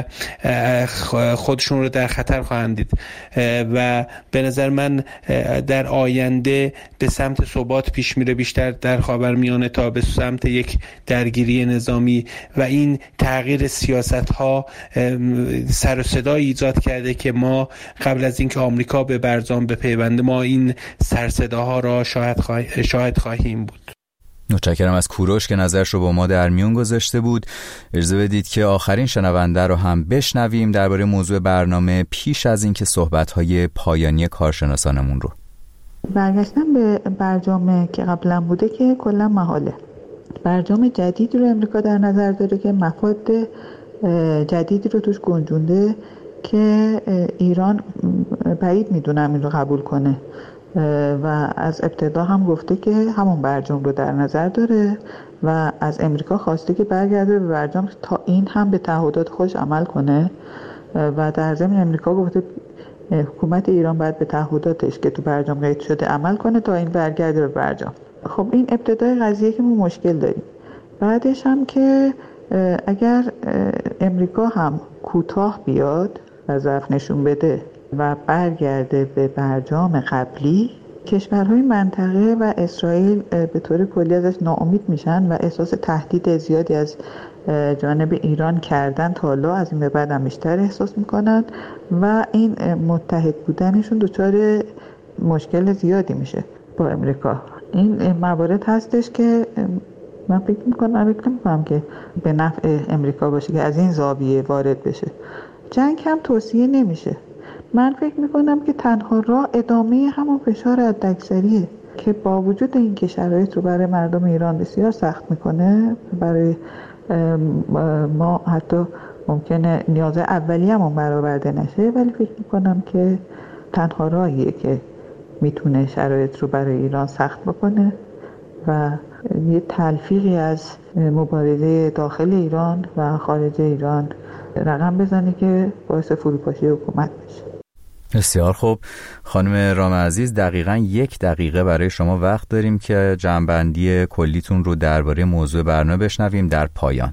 خودشون رو در خطر خواهند دید و به نظر من در آینده به سمت ثبات پیش میره، بیشتر در خاورمیانه تا به سمت یک درگیری نظامی و این تغییر سیاست‌ها سر و صدا ایجاد کرده که ما قبل از اینکه آمریکا به برجام بپیونده ما این سر صداها را شاهد خواهیم بود. متشکرم از کوروش که نظرش رو با ما در میون گذاشته بود. اجازه بدید که آخرین شنونده رو هم بشنویم درباره موضوع برنامه پیش از اینکه صحبت‌های پایانی کارشناسانمون رو. برگشتن به برجام که قبلا بوده که کلا محاله. برجام جدید رو امریکا در نظر داره که مفاد جدیدی رو توش گنجونده که ایران بعید میدونم این رو قبول کنه و از ابتدا هم گفته که همون برجام رو در نظر داره و از امریکا خواسته که برگرده به برجام تا این هم به تعهدات خودش عمل کنه و در ضمن امریکا گفته حکومت ایران باید به تعهداتش که تو برجام قید شده عمل کنه تا این برگرده به برجام. خب این ابتدای قضیه که ما مشکل داریم. بعدش هم که اگر امریکا هم کوتاه بیاد و ضعف نشون بده و برگرده به برجام قبلی، کشورهای منطقه و اسرائیل به طور کلی ازش ناامید میشن و احساس تهدید زیادی از جانب ایران کردن تا حالا، از این به بعد هم بیشتر احساس میکنن و این متحد بودنشون دچار مشکل زیادی میشه با امریکا. این موارد هستش که من فکر میکنم که به نفع امریکا باشه که از این زاویه وارد بشه. جنگ هم توصیه نمیشه. من فکر میکنم که تنها راه ادامه همون فشار حداکثریه که با وجود اینکه شرایط رو برای مردم ایران بسیار سخت میکنه، برای ما حتی ممکنه نیاز اولیه‌مون برآورده نشه، ولی فکر میکنم که تنها راهیه که میتونه شرایط رو برای ایران سخت بکنه و یه تلفیقی از مبارزه داخل ایران و خارج ایران رقم بزنه که باعث فروپاشی حکومت بشه. بسیار خوب خانم رام عزیز، دقیقاً 1 دقیقه برای شما وقت داریم که جمع‌بندی کلیتون رو درباره موضوع برنامه بشنویم در پایان.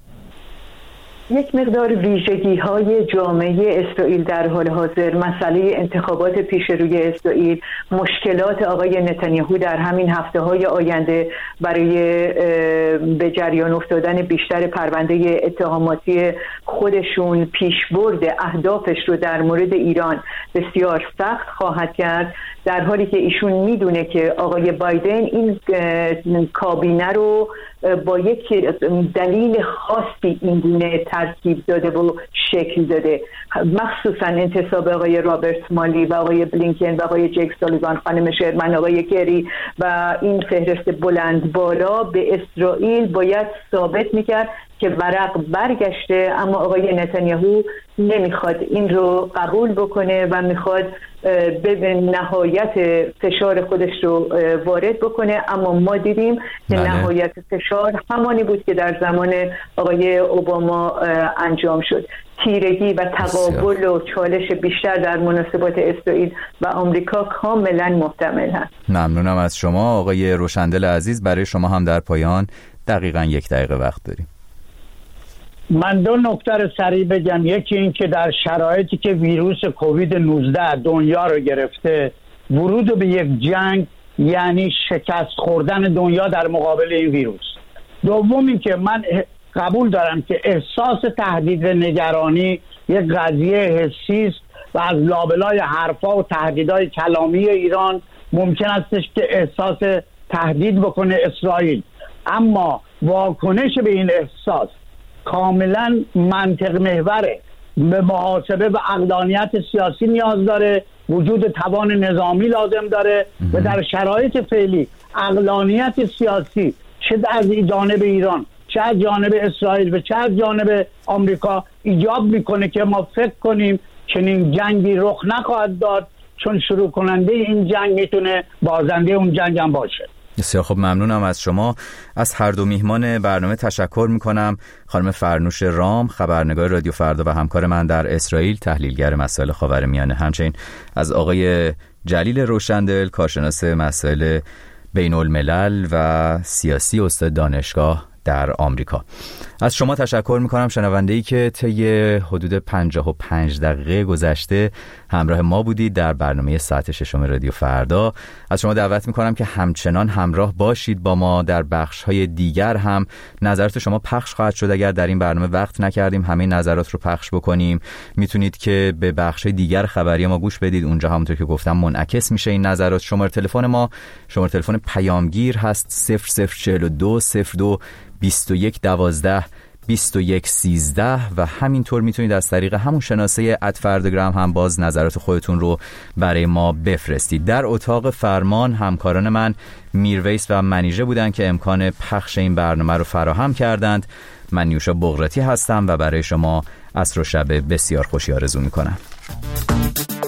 یک مقدار ویژگی‌های جامعه اسرائیل در حال حاضر، مسئله انتخابات پیش روی اسرائیل، مشکلات آقای نتانیاهو در همین هفته‌های آینده برای به جریان افتادن بیشتر پرونده اتهاماتی خودشون، پیشبرد اهدافش رو در مورد ایران بسیار سخت خواهد کرد، در حالی که ایشون میدونه که آقای بایدن این کابینه رو با یک دلیل خاصی این گونه ترکیب داده و شکل داده، مخصوصا انتصاب آقای رابرت مالی و آقای بلینکن و آقای جیک سالیوان، خانم شرمن، آقای کری و این فهرست بلند بالا به اسرائیل باید ثابت میکرد که ورق برگشته، اما آقای نتانیاهو نمیخواد این رو قبول بکنه و میخواد به نهایت فشار خودش رو وارد بکنه. اما ما دیدیم که نهایت فشار همانی بود که در زمان آقای اوباما انجام شد. تیرگی و تقابل و چالش بیشتر در مناسبات اسرائیل و آمریکا کاملا محتمل هست. ممنونم از شما آقای روشندل عزیز. برای شما هم در پایان دقیقاً 1 دقیقه وقت داریم. من 2 نکته سریع بگم. یکی این که در شرایطی که ویروس کووید 19 دنیا رو گرفته، ورود به یک جنگ یعنی شکست خوردن دنیا در مقابل این ویروس. دوم این که من قبول دارم که احساس تهدید و نگرانی یک قضیه حسی است و از لابلای حرفا و تهدیدهای کلامی ایران ممکن استش که احساس تهدید بکنه اسرائیل، اما واکنش به این احساس کاملا منطق محوره، به محاسبه و عقلانیت سیاسی نیاز داره، وجود توان نظامی لازم داره و در شرایط فعلی عقلانیت سیاسی چه از جانب ایران، چه از جانب اسرائیل و چه از جانب آمریکا ایجاب میکنه که ما فکر کنیم چنین جنگی رخ نخواهد داد، چون شروع کننده این جنگ میتونه بازنده اون جنگ هم باشه. بسیار خب، ممنونم از شما. از هر دو میهمان برنامه تشکر میکنم. خانم فرنوش رام، خبرنگار رادیو فردا و همکار من در اسرائیل، تحلیلگر مسائل خاورمیانه، همچنین از آقای جلیل روشندل، کارشناس مسائل بین الملل و سیاسی، استاد دانشگاه در آمریکا. از شما تشکر میکنم شنونده‌ای که طی حدود 55 دقیقه گذشته همراه ما بودید در برنامه ساعت ششم رادیو فردا. از شما دعوت میکنم که همچنان همراه باشید با ما. در بخش‌های دیگر هم نظرات شما پخش خواهد شد. اگر در این برنامه وقت نکردیم همه نظرات رو پخش بکنیم، میتونید که به بخش‌های دیگر خبری ما گوش بدید. اونجا همونطور که گفتم منعکس میشه این نظرات. شماره تلفن ما شماره تلفن پیامگیر هست 0042 02 21 12 21 13 و همینطور میتونید از طریق همون شناسه @فرداگرام هم باز نظرات خودتون رو برای ما بفرستید. در اتاق فرمان همکاران من میرویس و منیژه بودن که امکان پخش این برنامه رو فراهم کردند. من نیوشا بغراتی هستم و برای شما عصر و شب بسیار خوشی آرزو میکنم.